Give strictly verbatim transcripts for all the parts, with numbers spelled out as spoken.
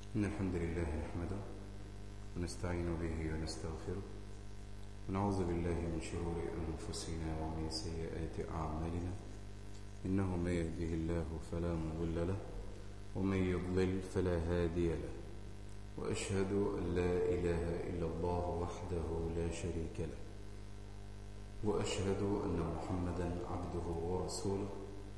إن الحمد لله نحمده ونستعين به ونستغفره ونعوذ بالله من شرور أنفسنا ومن سيئات أعمالنا إنه من يهده الله فلا مضل له ومن يضلل فلا هادي له وأشهد أن لا إله إلا الله وحده لا شريك له وأشهد أن محمدا عبده ورسوله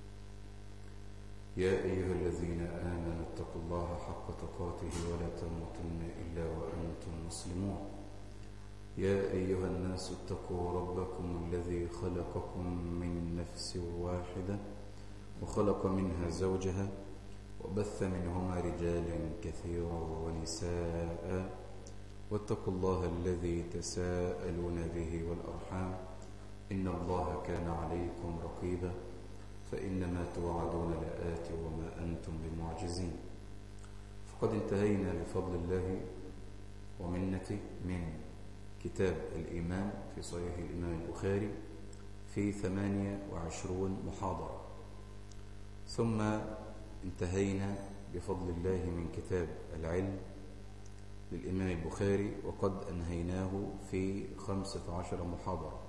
يا أيها الذين آمنوا اتقوا الله حق تقاته ولا تموتن إلا وأنتم مسلمون يا أيها الناس اتقوا ربكم الذي خلقكم من نفس واحدة وخلق منها زوجها وبث منهما رجالا كثيرا ونساء واتقوا الله الذي تساءلون به والأرحام إن الله كان عليكم رقيبا فإنما توعدون لآت وما أنتم بمعجزين. فقد انتهينا بفضل الله ومنته من كتاب الإيمان في صحيح الإمام البخاري في ثمانية وعشرون محاضرة، ثم انتهينا بفضل الله من كتاب العلم للإمام البخاري وقد أنهيناه في خمسة عشر محاضرة.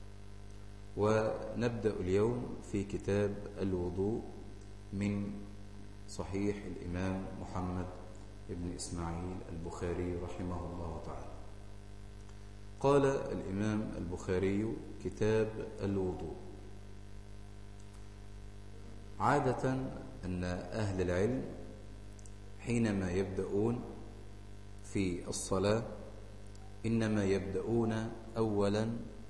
ونبدأ اليوم في كتاب الوضوء من صحيح الإمام محمد بن إسماعيل البخاري رحمه الله تعالى. قال الإمام البخاري كتاب الوضوء. عادة أن أهل العلم حينما يبدأون في الصلاة إنما يبدأون أولا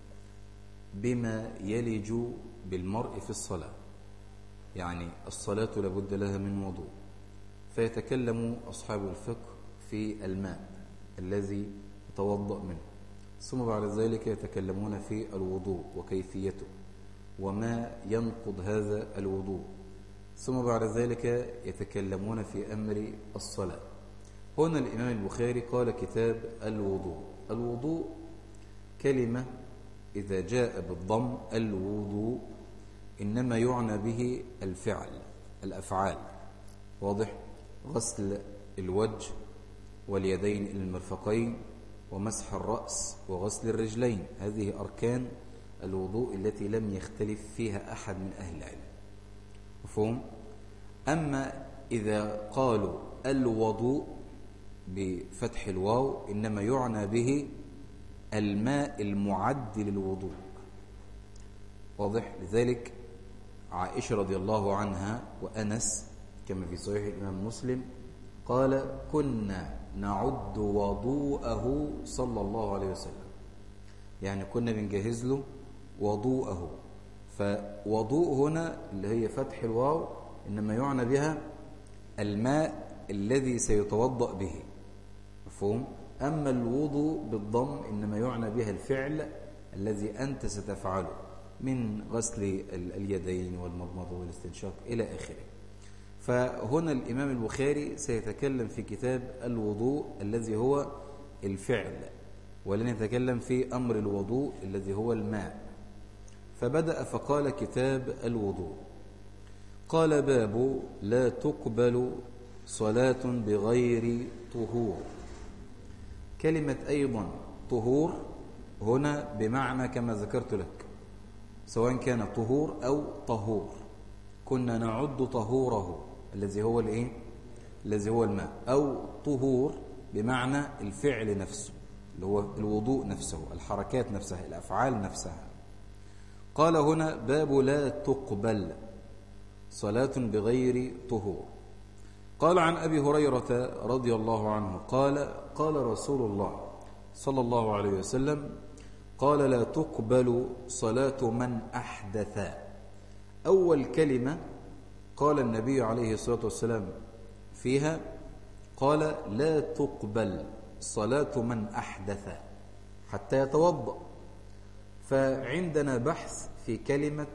بما يلج بالمرء في الصلاة، يعني الصلاة لابد لها من وضوء، فيتكلم أصحاب الفقه في الماء الذي يتوضأ منه، ثم بعد ذلك يتكلمون في الوضوء وكيفيته وما ينقض هذا الوضوء، ثم بعد ذلك يتكلمون في أمر الصلاة. هنا الإمام البخاري قال كتاب الوضوء. الوضوء كلمة إذا جاء بالضم الوضوء إنما يعنى به الفعل الأفعال، واضح؟ غسل الوجه واليدين إلى المرفقين ومسح الرأس وغسل الرجلين، هذه أركان الوضوء التي لم يختلف فيها أحد من أهل العلم، مفهوم؟ أما إذا قالوا الوضوء بفتح الواو إنما يعنى به الماء المعد للوضوء، واضح؟ لذلك عائشة رضي الله عنها وأنس كما في صحيح الإمام مسلم قال كنا نعد وضوءه صلى الله عليه وسلم، يعني كنا بنجهز له وضوءه. فوضوء هنا اللي هي فتح الواو إنما يعنى بها الماء الذي سيتوضأ به، مفهوم؟ أما الوضوء بالضم إنما يعنى بها الفعل الذي أنت ستفعله من غسل اليدين والمضمضة والاستنشاق إلى آخره. فهنا الإمام البخاري سيتكلم في كتاب الوضوء الذي هو الفعل، ولن يتكلم في أمر الوضوء الذي هو الماء. فبدأ فقال كتاب الوضوء. قال باب لا تقبل صلاة بغير طهور. كلمة أيضا طهور هنا بمعنى كما ذكرت لك، سواء كان طهور أو طهور، كنا نعد طهوره الذي هو الإيه؟ الذي هو الماء، أو طهور بمعنى الفعل نفسه اللي هو الوضوء نفسه، الحركات نفسها، الأفعال نفسها. قال هنا باب لا تقبل صلاة بغير طهور. قال عن أبي هريرة رضي الله عنه قال قال رسول الله صلى الله عليه وسلم قال لا تقبل صلاة من أحدث. أول كلمة قال النبي عليه الصلاة والسلام فيها قال لا تقبل صلاة من أحدث حتى يتوضأ. فعندنا بحث في كلمة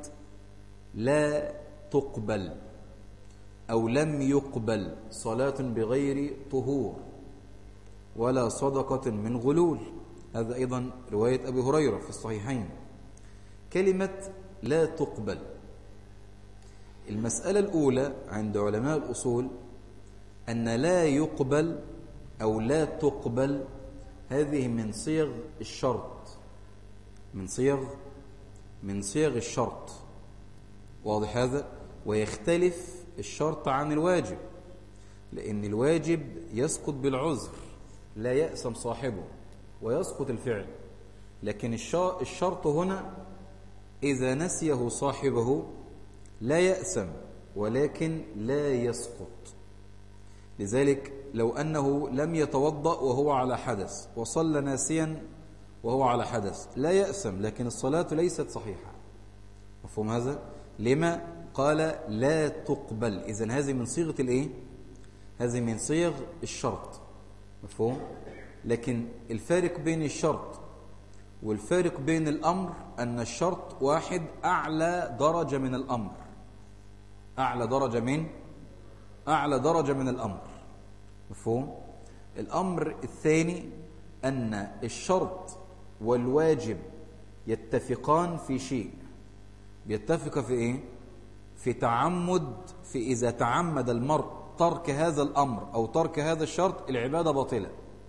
لا تقبل أو لم يقبل صلاة بغير طهور ولا صدقة من غلول، هذا أيضا رواية أبي هريرة في الصحيحين. كلمة لا تقبل، المسألة الأولى عند علماء الأصول أن لا يقبل أو لا تقبل، هذه من صيغ الشرط، من صيغ من صيغ الشرط. واضح هذا؟ ويختلف الشرط عن الواجب، لأن الواجب يسقط بالعذر لا يأسم صاحبه ويسقط الفعل، لكن الشرط هنا إذا نسيه صاحبه لا يأسم ولكن لا يسقط. لذلك لو أنه لم يتوضأ وهو على حدث وصلى ناسيا وهو على حدث لا يأسم، لكن الصلاة ليست صحيحة. مفهوم هذا؟ لما قال لا تقبل؟ إذن هذه من صيغة الإيه؟ هذه من صيغ الشرط. مفهوم؟ لكن الفارق بين الشرط والفارق بين الأمر أن الشرط واحد أعلى درجة من الأمر، أعلى درجة من أعلى درجة من الأمر. مفهوم؟ الأمر الثاني أن الشرط والواجب يتفقان في شيء، بيتفق في إيه؟ في تعمد، في إذا تعمد المرء ترك هذا الأمر أو ترك هذا الشرط العبادة باطلة.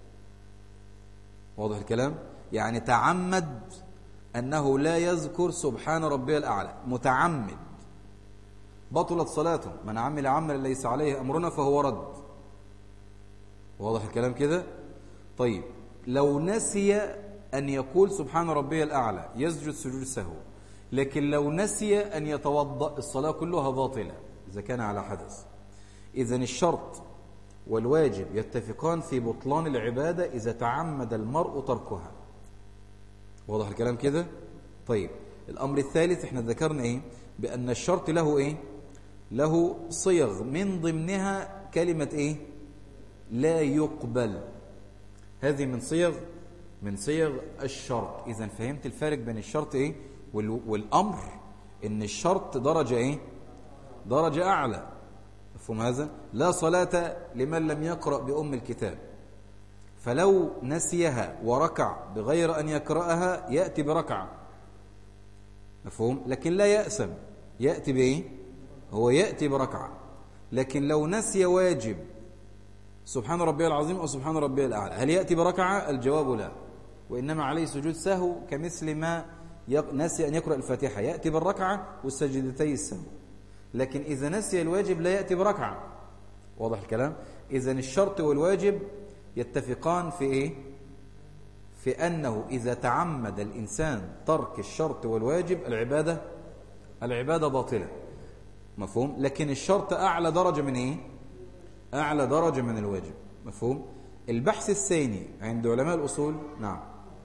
واضح الكلام؟ يعني تعمد أنه لا يذكر سبحان ربي الأعلى، متعمد، بطلت صلاته. من عمل عملا ليس عليه أمرنا فهو رد. واضح الكلام كده؟ طيب لو نسي أن يقول سبحان ربي الأعلى يسجد سجود سهو، لكن لو نسي أن يتوضأ الصلاة كلها باطلة إذا كان على حدث. إذن الشرط والواجب يتفقان في بطلان العبادة إذا تعمد المرء تركها. واضح الكلام كده؟ طيب الأمر الثالث احنا ذكرنا إيه؟ بأن الشرط له إيه؟ له صيغ من ضمنها كلمة إيه؟ لا يقبل. هذه من صيغ من صيغ الشرط. إذن فهمت الفارق بين الشرط إيه؟ والأمر، إن الشرط درجة إيه؟ درجة أعلى. مفهوم هذا؟ لا صلاة لمن لم يقرأ بأم الكتاب، فلو نسيها وركع بغير أن يقرأها يأتي بركعة. مفهوم؟ لكن لا يأسم، يأتي بإيه؟ هو يأتي بركعة. لكن لو نسي واجب سبحان ربي العظيم أو سبحان ربي الأعلى، هل يأتي بركعة؟ الجواب لا، وإنما عليه سجود سهو كمثل ما نسي أن يقرأ الفاتحة، يأتي بالركعة والسجدتي السهو. لكن إذا نسي الواجب لا يأتي بركعة. واضح الكلام؟ إذن الشرط والواجب يتفقان في إيه؟ في أنه إذا تعمد الإنسان ترك الشرط والواجب العبادة العبادة باطلة. مفهوم؟ لكن الشرط أعلى درجة من إيه؟ أعلى درجة من الواجب. مفهوم؟ البحث الثاني عند علماء الأصول. نعم.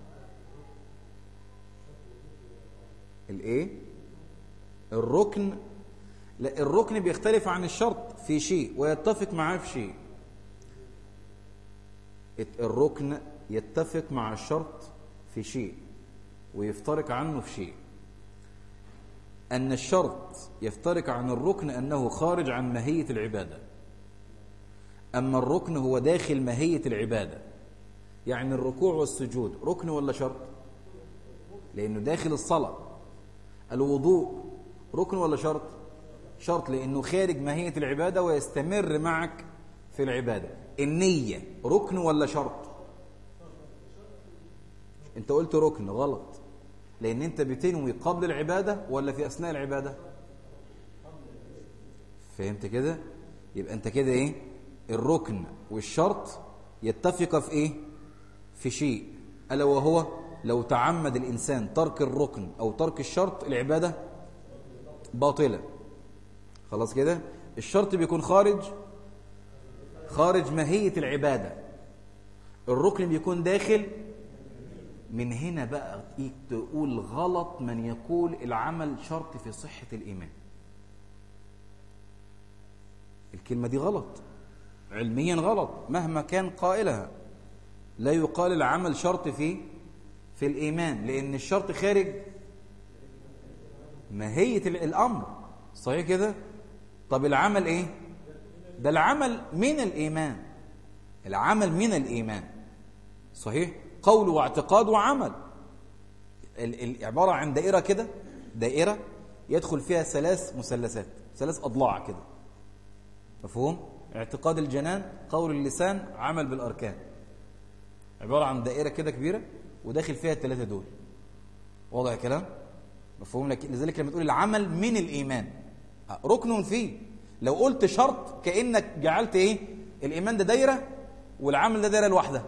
الإيه؟ الركن. لا، الركن بيختلف عن الشرط في شيء ويتفق معاه في شيء. الركن يتفق مع الشرط في شيء ويفترق عنه في شيء. أن الشرط يفترق عن الركن أنه خارج عن ماهية العبادة، أما الركن هو داخل ماهية العبادة. يعني الركوع والسجود ركن ولا شرط؟ لأنه داخل الصلاة. الوضوء ركن ولا شرط؟ شرط، لأنه خارج ماهية العبادة ويستمر معك في العبادة. النية ركن ولا شرط؟ انت قلت ركن، غلط، لأن انت بتنوي قبل العبادة ولا في أثناء العبادة؟ فهمت كده؟ يبقى انت كده ايه؟ الركن والشرط يتفق في ايه؟ في شيء، ألا وهو لو تعمد الإنسان ترك الركن أو ترك الشرط العبادة باطلة. خلاص كده؟ الشرط بيكون خارج خارج ماهية العبادة، الركن بيكون داخل. من هنا بقى تقول غلط من يقول العمل شرط في صحة الإيمان. الكلمة دي غلط، علميا غلط، مهما كان قائلها. لا يقال العمل شرط في في الإيمان، لأن الشرط خارج ماهية الأمر. صحيح كده؟ طب العمل إيه؟ ده العمل من الإيمان، العمل من الإيمان. صحيح؟ قول واعتقاد وعمل. العبارة عن دائرة كده، دائرة يدخل فيها ثلاث مثلثات، ثلاث أضلاع كده. مفهوم؟ اعتقاد الجنان، قول اللسان، عمل بالأركان. عبارة عن دائرة كده كبيرة وداخل فيها الثلاثة دول. واضح الكلام؟ مفهوم؟ لك لذلك لما تقول العمل من الإيمان ركن فيه، لو قلت شرط كأنك جعلت إيه؟ الإيمان ده دايرة والعمل ده دايرة لوحدها.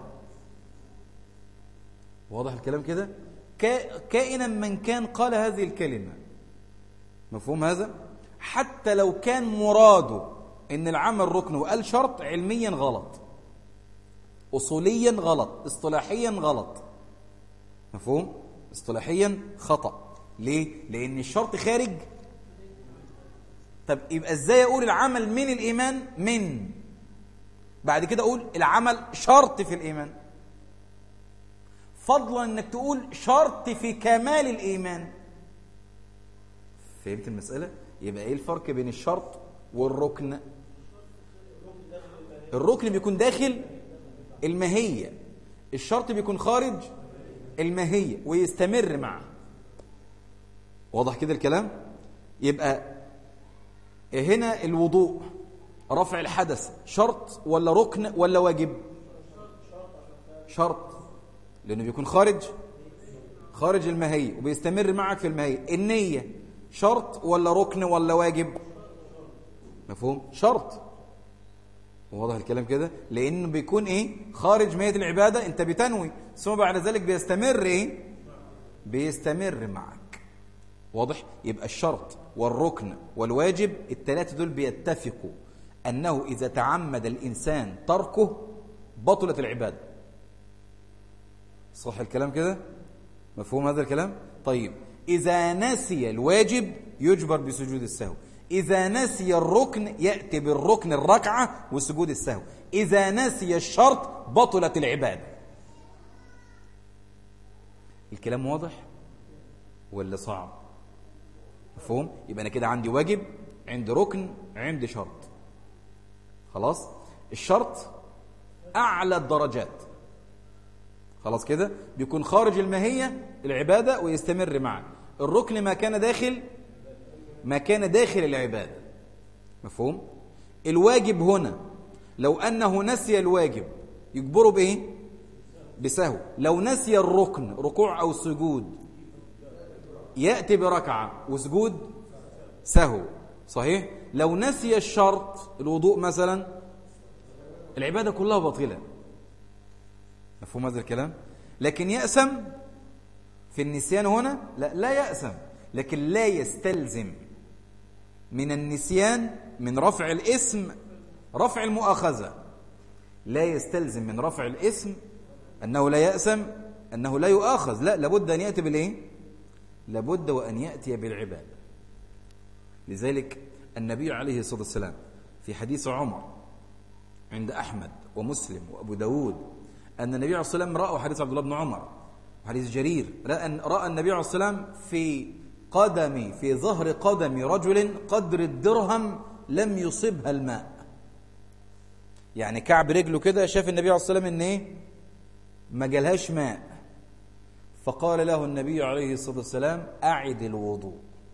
واضح الكلام كده؟ كائنا من كان قال هذه الكلمة. مفهوم هذا؟ حتى لو كان مراده إن العمل ركن وقال شرط، علميا غلط، أصوليا غلط، اصطلاحيا غلط. مفهوم؟ اصطلاحيا خطأ. ليه؟ لأن الشرط خارج. طب يبقى ازاي اقول العمل من الإيمان؟ من بعد كده اقول العمل شرط في الإيمان، فضلا انك تقول شرط في كمال الإيمان. فهمت المسألة؟ يبقى ايه الفرق بين الشرط والركن؟ الركن بيكون داخل الماهية، الشرط بيكون خارج الماهية ويستمر معه. واضح كده الكلام؟ يبقى هنا الوضوء، رفع الحدث، شرط ولا ركن ولا واجب؟ شرط، لأنه بيكون خارج خارج الماهية وبيستمر معك في الماهية. النية شرط ولا ركن ولا واجب؟ مفهوم؟ شرط. واضح الكلام كده؟ لأنه بيكون إيه؟ خارج ماهية العبادة، أنت بتنوي، ثم بعد ذلك بيستمر إيه؟ بيستمر معك. واضح؟ يبقى الشرط والركن والواجب الثلاثة دول بيتفقوا أنه إذا تعمد الإنسان تركه بطلت العبادة. صح الكلام كده؟ مفهوم هذا الكلام؟ طيب، إذا نسي الواجب يجبر بسجود السهو، إذا نسي الركن يأتي بالركن الركعة وسجود السهو، إذا نسي الشرط بطلت العبادة. الكلام واضح ولا صعب؟ مفهوم؟ يبقى أنا كده عندي واجب، عندي ركن، عندي شرط. خلاص؟ الشرط أعلى الدرجات، خلاص كده؟ بيكون خارج الماهية العبادة ويستمر معه. الركن ما كان داخل ما كان داخل العبادة. مفهوم؟ الواجب هنا لو أنه نسي الواجب يجبره بإيه؟ بسهو. لو نسي الركن ركوع أو سجود يأتي بركعة وسجود سهو. صحيح؟ لو نسي الشرط الوضوء مثلا العبادة كلها باطلة. مفهوم هذا الكلام؟ لكن يأسم في النسيان هنا؟ لا لا يأسم، لكن لا يستلزم من النسيان من رفع الاسم رفع المؤاخذة. لا يستلزم من رفع الاسم أنه لا يأسم أنه لا يؤاخذ، لا، لابد أن يأتي بالإيه؟ لابد وأن يأتي بالعبادة. لذلك النبي عليه الصلاة والسلام في حديث عمر عند أحمد ومسلم وأبو داود أن النبي عليه الصلاة والسلام رأى حديث عبد الله بن عمر حديث جرير، رأى, رأى النبي عليه الصلاة والسلام في قدمي في ظهر قدم رجل قدر الدرهم لم يصبها الماء. يعني كعب رجله كده شاف النبي عليه الصلاة والسلام إن إيه؟ ما جالهاش ماء، فقال له النبي عليه الصلاة والسلام أعد الوضوء.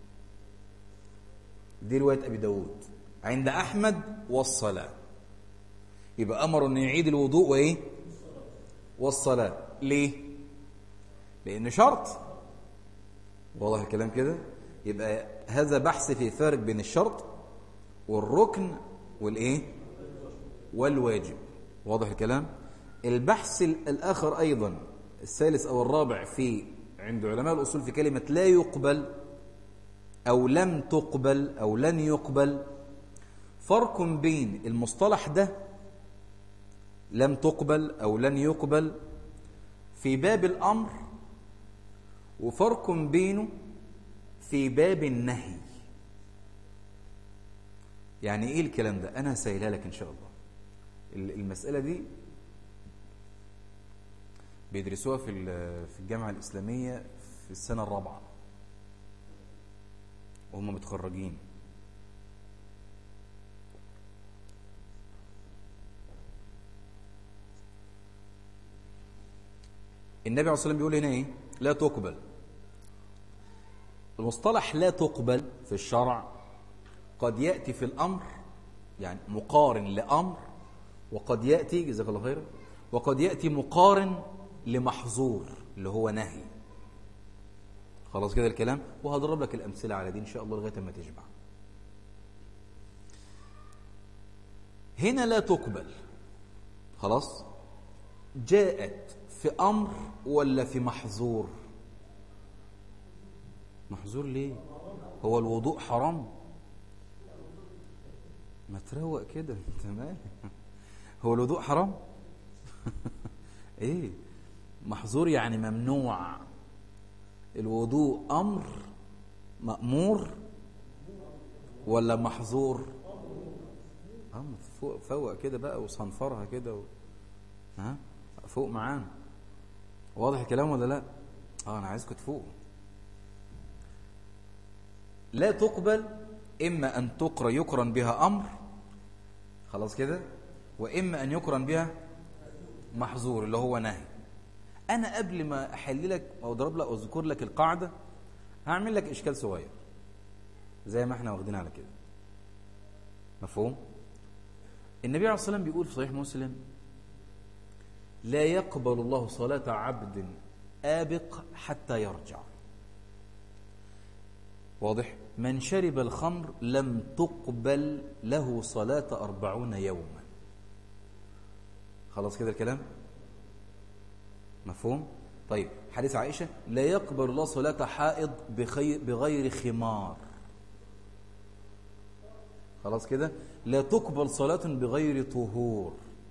دي رواية أبي داود عند أحمد والصلاة. يبقى أمر أن يعيد الوضوء وإيه؟ والصلاة. ليه؟ لأن شرط. واضح الكلام كده؟ يبقى هذا بحث في فرق بين الشرط والركن والإيه؟ والواجب. واضح الكلام؟ البحث الآخر أيضا الثالث أو الرابع في عند علماء الأصول في كلمة لا يقبل أو لم تقبل أو لن يقبل، فرق بين المصطلح ده لم تقبل أو لن يقبل في باب الأمر، وفرق بينه في باب النهي. يعني إيه الكلام ده؟ أنا هسهلها لك إن شاء الله. المسألة دي بيدرسوها في في الجامعة الإسلامية في السنة الرابعة وهم متخرجين. النبي عليه الصلاة والسلام بيقول هنا إيه؟ لا تقبل. المصطلح لا تقبل في الشرع قد يأتي في الأمر يعني مقارن لأمر، وقد يأتي جزاك الله خيرا وقد يأتي مقارن لمحظور اللي هو نهي. خلاص كده الكلام، وهضرب لك الأمثلة على دي إن شاء الله لغاية ما تشبع. هنا لا تقبل، خلاص، جاءت في أمر ولا في محظور؟ محظور ليه؟ هو الوضوء حرام؟ ما تروق كده تمام. هو الوضوء حرام؟ ايه محظور يعني ممنوع. الوضوء أمر مأمور ولا محظور؟ أمر. فوق فوق كده بقى وصنفرها كده و... ها فوق معانا. واضح الكلام ولا لا؟ اه انا عايزكم تفوقوا. لا تقبل اما ان تقرا يقرن بها امر، خلاص كده، واما ان يقرن بها محظور اللي هو نهي. انا قبل ما احل لك او اضرب لك او اذكر لك القاعده هعمل لك اشكال صغير زي ما احنا واخدين على كده. مفهوم؟ النبي عليه الصلاه والسلام بيقول في صحيح مسلم: لا يقبل الله صلاة عبد آبق حتى يرجع. واضح؟ من شرب الخمر لم تقبل له صلاة أربعون يوما. خلاص كده الكلام؟ مفهوم؟ طيب حديث عائشة: لا يقبل الله صلاة حائض بغير خمار. خلاص كده؟ لا تقبل صلاة بغير طهور.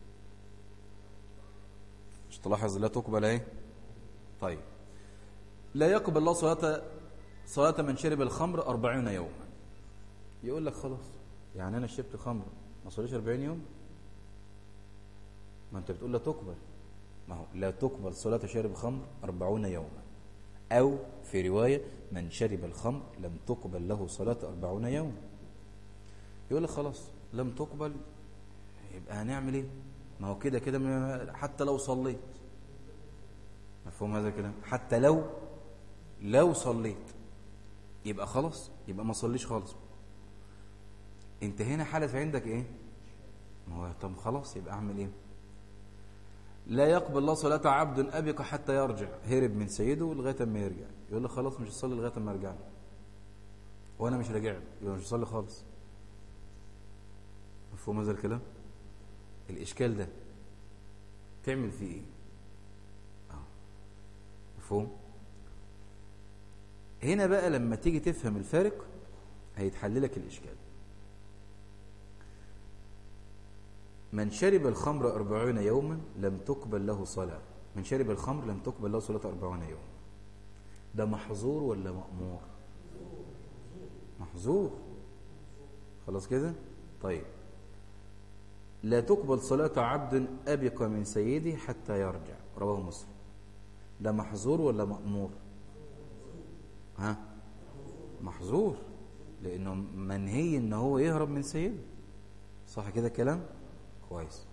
مش تلاحظ لا تقبل ايه؟ طيب لا يقبل الله صلاة صلاة من شرب الخمر أربعين يوما. يقول لك خلاص يعني أنا شربت خمر ما صليش أربعين يوم؟ ما أنت بتقول لا تقبل. ما هو لا تقبل صلاة شارب خمر أربعون يوما، أو في رواية من شرب الخمر لم تقبل له صلاة أربعون يوما. يقول لك خلاص لم تقبل، يبقى هنعمل ايه؟ ما هو كده كده حتى لو صليت. مفهوم هذا الكلام؟ حتى لو لو صليت يبقى خلاص، يبقى ما صليش خالص. انت هنا حدث عندك ايه؟ ما هو طب خلاص يبقى اعمل ايه؟ لا يقبل الله صلاة عبد أبق حتى يرجع. هرب من سيده لغاية ما يرجع. يقول له خلاص مش هصلي لغاية ما ارجع له، وانا مش راجع له، يبقى مش هصلي خالص. مفهوم هذا الكلام؟ الإشكال ده تعمل فيه إيه؟ آه. مفهوم؟ هنا بقى لما تيجي تفهم الفارق هيتحل لك الإشكال. من شرب الخمر أربعين يوما لم تقبل له صلاة. من شرب الخمر لم تقبل له صلاة أربعين يوما. ده محظور ولا مأمور؟ محظور. خلاص كده؟ طيب لا تقبل صلاة عبد أبق من سيده حتى يرجع. رواه مسلم. ده محظور ولا مأمور؟ ها؟ محظور، لأنه منهي إن هو يهرب من سيده. صح كده الكلام؟ كويس.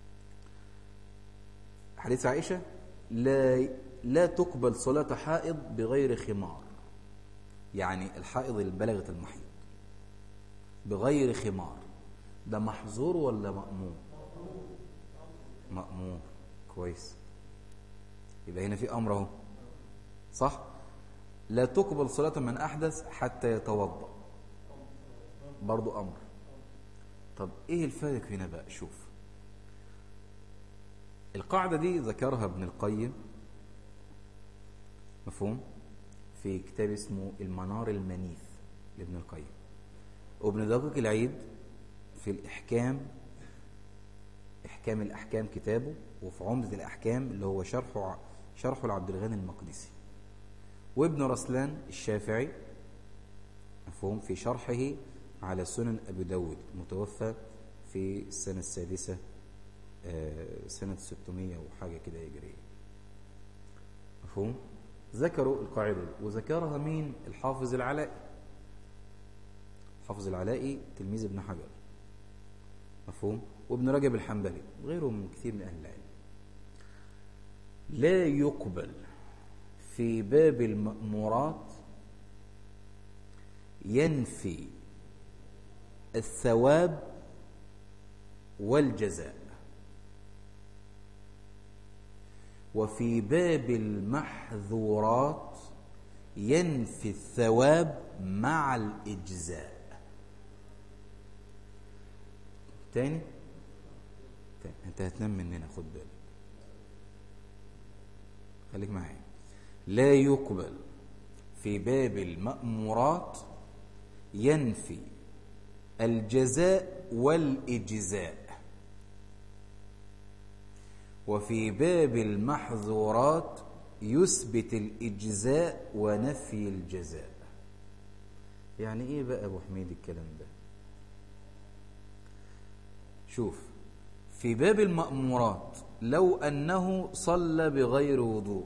حديث عائشة: لا لا تقبل صلاة حائض بغير خمار. يعني الحائض اللي بلغت المحيض بغير خمار، ده محظور ولا مأمور؟ مأمور. كويس. يبقى هنا في أمر اهو. صح؟ لا تقبل صلاة من أحدث حتى يتوضأ. برضو أمر. طب إيه الفارق هنا بقى؟ شوف القاعدة دي ذكرها ابن القيم، مفهوم، في كتاب اسمه المنار المنيف لابن القيم، وابن دقيق العيد في الإحكام، إحكام الأحكام كتابه، وفي عمدة الأحكام اللي هو شرحه شرحه لعبد الغني المقدسي، وابن رسلان الشافعي، مفهوم، في شرحه على سنن أبي داود المتوفى في السنة السادسة سنة ستمائة وحاجة كده هجرية. مفهوم؟ ذكروا القاعدة دي، وذكرها مين؟ الحافظ العلائي. الحافظ العلائي تلميذ ابن حجر، مفهوم، وابن رجب الحنبلي وغيرهم من كثير من أهل العلم. لا يقبل في باب المأمورات ينفي الثواب والجزاء. وفي باب المحظورات ينفي الثواب مع الإجزاء. تاني تاني انت هتنام مننا، خد بالك، خليك معايا. لا يقبل في باب المأمورات ينفي الجزاء والإجزاء، وفي باب المحظورات يثبت الإجزاء ونفي الجزاء. يعني ايه بقى ابو حميد الكلام ده؟ شوف، في باب المأمورات لو أنه صلى بغير وضوء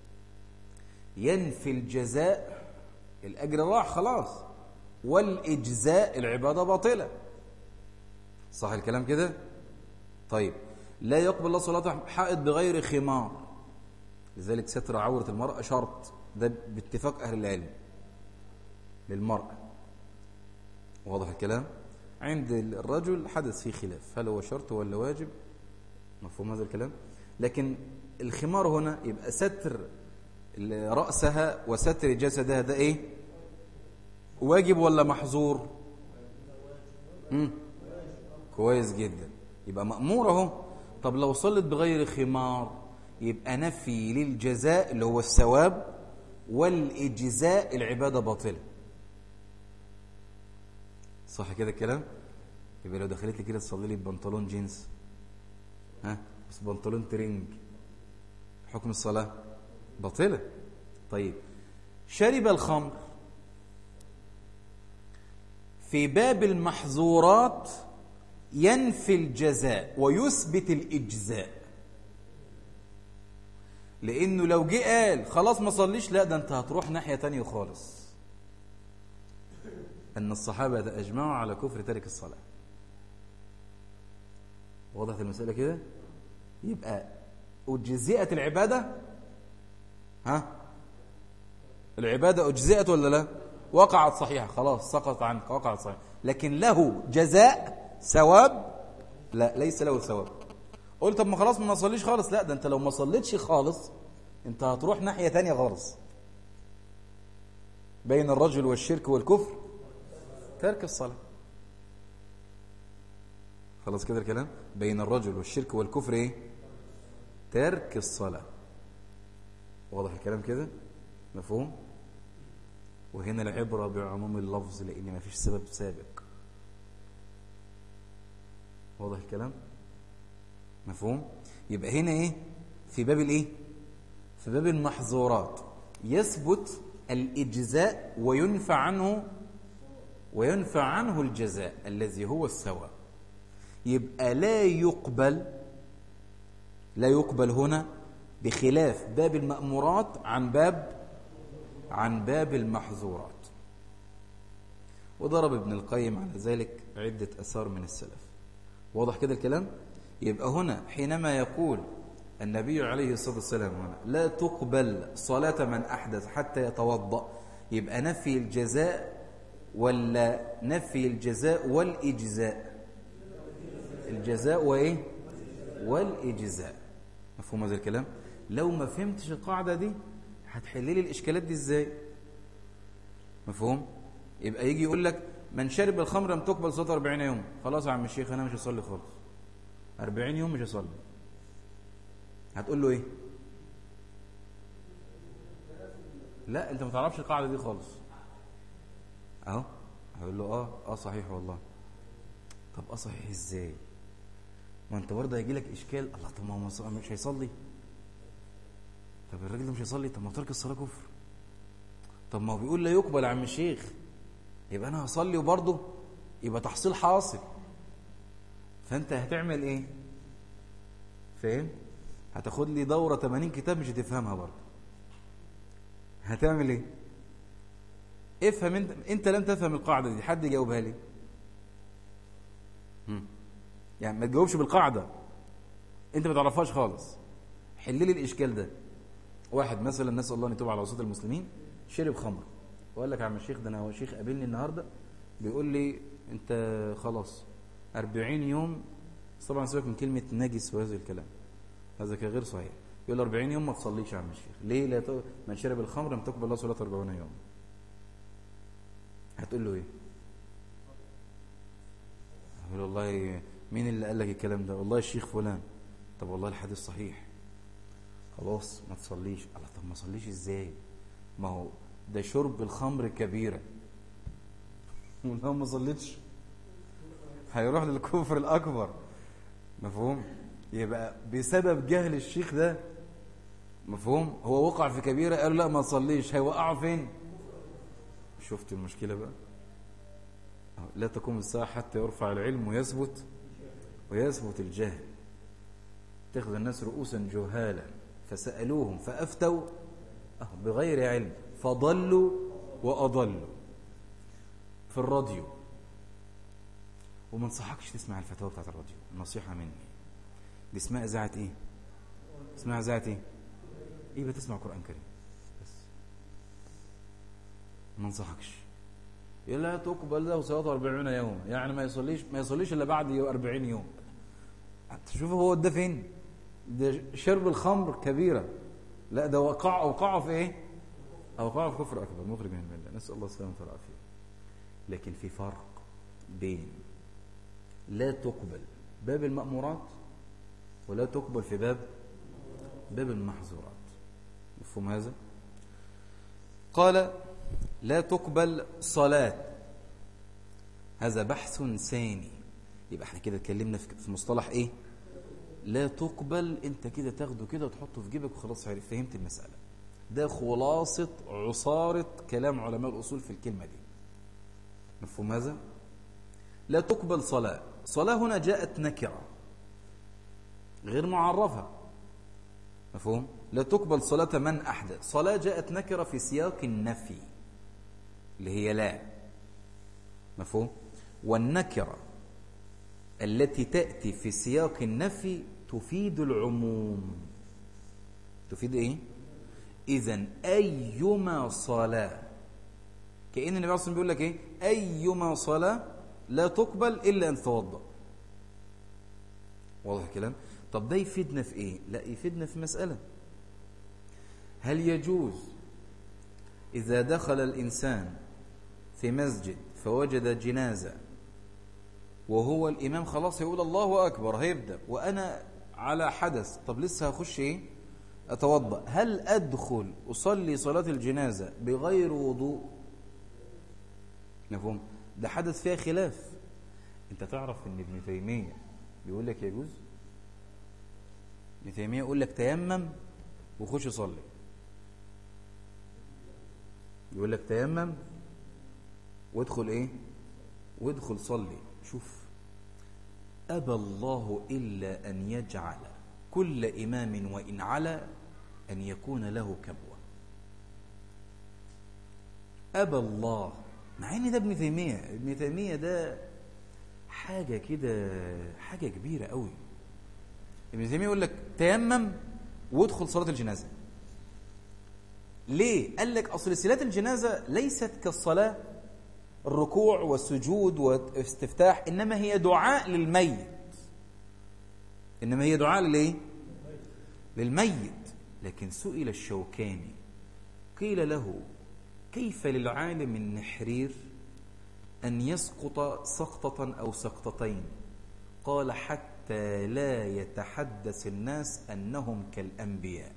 ينفي الجزاء، الأجر راح خلاص، والإجزاء العبادة باطلة. صح الكلام كده؟ طيب، لا يقبل الله صلاة حائض بغير خمار، لذلك ستر عورة المرأة شرط، ده باتفاق أهل العلم للمرأة. واضح الكلام؟ عند الرجل حدث فيه خلاف، هل هو شرط ولا واجب؟ مفهوم هذا الكلام؟ لكن الخمار هنا يبقى ستر رأسها وستر جسدها، ده ايه؟ واجب ولا محظور؟ مم. كويس جدا، يبقى مأمور اهو. طب لو صلت بغير خمار يبقى نفي للجزاء اللي هو الثواب، والإجزاء العبادة باطلة. صح كده الكلام؟ يبقى لو دخلت لي كده تصلي لي ببنطلون جينز، ها بس بنطلون ترنج، حكم الصلاة باطلة. طيب، شرب الخمر في باب المحظورات ينفي الجزاء ويثبت الإجزاء، لأنه لو جه قال خلاص ما صليش، لا ده أنت هتروح ناحية تانية خالص. أن الصحابة أجمعوا على كفر تارك الصلاة. وضحت المسألة كده؟ يبقى أجزئت العبادة، ها العبادة أجزئت ولا لا؟ وقعت صحيحة خلاص، سقط عنك، وقعت صحيحة. لكن له جزاء ثواب؟ لا، ليس له ثواب. قلت طب ما خلاص ما نصليش خالص، لا ده أنت لو ما صليتش خالص أنت هتروح ناحية تانية خالص. بين الرجل والشرك والكفر ترك الصلاة. خلاص كده الكلام؟ بين الرجل والشرك والكفر ايه؟ ترك الصلاة. واضح الكلام كده؟ مفهوم؟ وهنا العبرة بعموم اللفظ لأن ما فيش سبب سابق. واضح الكلام؟ مفهوم؟ يبقى هنا ايه؟ في باب الايه؟ في باب المحظورات يثبت الإجزاء وينفع عنه وينفع عنه الجزاء الذي هو الثواب. يبقى لا يقبل لا يقبل هنا بخلاف باب المأمورات عن باب عن باب المحظورات. وضرب ابن القيم على ذلك عدة أثار من السلف. واضح كده الكلام؟ يبقى هنا حينما يقول النبي عليه الصلاة والسلام هنا لا تقبل صلاة من أحدث حتى يتوضأ، يبقى نفي الجزاء ولا نفي الجزاء والإجزاء؟ الجزاء وإيه؟ والإجزاء. مفهوم هذا الكلام؟ لو ما فهمتش القاعدة دي هتحل لي الإشكالات دي إزاي؟ مفهوم؟ يبقى يجي يقول لك من شرب الخمر لم تقبل صلاة أربعين يوم. خلاص يا عم الشيخ أنا مش هصلي خالص، أربعين يوم مش هصلي. هتقول له إيه؟ لا أنت ما تعرفش القاعدة دي خالص. أهو هقول له آه آه صحيح والله. طب آه صحيح إزاي؟ ما أنت برضه هيجي لك إشكال. الله طب ما هو مش هيصلي. طب الراجل ده مش هيصلي، طب ما هو ترك الصلاة كفر. طب ما هو بيقول لا يقبل يا عم الشيخ، يبقى أنا هصلي وبرضه يبقى تحصيل حاصل. فأنت هتعمل إيه؟ فاهم؟ هتاخد لي دورة ثمانين كتاب مش هتفهمها برضه. هتعمل إيه؟ افهم انت. انت لم تفهم القاعدة دي، حد يجاوبها لي. هم. يعني ما تجاوبش بالقاعدة، انت ما تعرفهاش خالص. حل لي الاشكال ده. واحد مثلا نسأل الله ان يتوب على وسط المسلمين شرب خمر وقال لك يا عم الشيخ ده انا هو شيخ قابلني النهارده بيقول لي انت خلاص أربعين يوم بس طبعا سيبك من كلمة نجس وهذا الكلام، هذا غير صحيح. يقول أربعين يوم ما تصليش يا عم الشيخ. ليه؟ لا ت... من شرب الخمر لم تقبل الله صلاة أربعين يوم. هتقول له ايه؟ هقول والله مين اللي قال لك الكلام ده؟ والله الشيخ فلان. طب والله الحديث صحيح. خلاص ما تصليش. الله، طب ما صليش ازاي؟ ما هو ده شرب الخمر كبيرة، ولو ما صليتش هيروح للكفر الأكبر. مفهوم؟ يبقى بسبب جهل الشيخ ده، مفهوم، هو وقع في كبيرة، قالوا لا ما تصليش، هيوقعه فين؟ شفت المشكلة بقى؟ لا تقوم الساعة حتى يرفع العلم ويثبت ويثبت الجهل. اتخذ الناس رؤوسا جهالا فسألوهم فأفتوا بغير علم فضلوا وأضلوا. في الراديو، وما انصحكش تسمع الفتاوى بتاعت الراديو، النصيحة مني، دي اسمها إذاعة ايه؟ اسمها إذاعة ايه؟ ايه بتسمع قرآن كريم بس، ما انصحكش. لا تقبل له صلاة أربعين يوم، يعني ما يصليش ما يصليش إلا بعد أربعين يوم. تشوف هو ده فين؟ ده شرب الخمر كبيرة. لا ده وقع أوقعه في ايه؟ أوقعه في كفر أكبر مخرج من الملة، نسأل الله السلامة والعافية. لكن في فرق بين لا تقبل باب المأمورات ولا تقبل في باب باب المحظورات. مفهوم هذا؟ قال لا تقبل صلاة، هذا بحث ثاني. يبقى احنا كده اتكلمنا في مصطلح ايه؟ لا تقبل. انت كده تاخده كده وتحطه في جيبك وخلاص فهمت المسألة. ده خلاصة عصارة كلام علماء الأصول في الكلمة دي. مفهوم هذا؟ لا تقبل صلاة. صلاة هنا جاءت نكرة غير معرفة. مفهوم؟ لا تقبل صلاة من أحدث. صلاة جاءت نكرة في سياق النفي اللي هي لا. مفهوم؟ والنكرة التي تأتي في سياق النفي تفيد العموم. تفيد ايه؟ إذن أيما صلاة، كأن النبي عليه الصلاة والسلام بيقول لك ايه؟ أيما صلاة لا تقبل إلا أن تتوضأ. واضح الكلام؟ طب ده يفيدنا في ايه؟ لا يفيدنا في مسألة، هل يجوز إذا دخل الإنسان في مسجد فوجد جنازة وهو الإمام خلاص يقول الله أكبر هيبدأ وأنا على حدث، طب لسه هخش ايه؟ أتوضأ، هل أدخل أصلي صلاة الجنازة بغير وضوء؟ مفهوم؟ ده حدث فيها خلاف. انت تعرف ان ابن تيمية بيقول لك يجوز. ابن تيمية يقول لك تيمم وخش صلي، يقول لك تيمم وادخل ايه؟ وادخل صلي. شوف، أبى الله إلا أن يجعل كل إمام وإن علا أن يكون له كبوة. أبى الله، مع ان ده ابن تيمية. ابن تيمية ده حاجة كده، حاجة كبيرة قوي. ابن تيمية يقول لك تيمم وادخل صلاة الجنازة. ليه؟ قال لك أصل صلاة الجنازة ليست كالصلاة الركوع والسجود والاستفتاح، إنما هي دعاء للميت. إنما هي دعاء للإيه؟ للميت. لكن سئل الشوكاني قيل له كيف للعالم النحرير أن يسقط سقطة أو سقطتين؟ قال حتى لا يتحدث الناس أنهم كالأنبياء.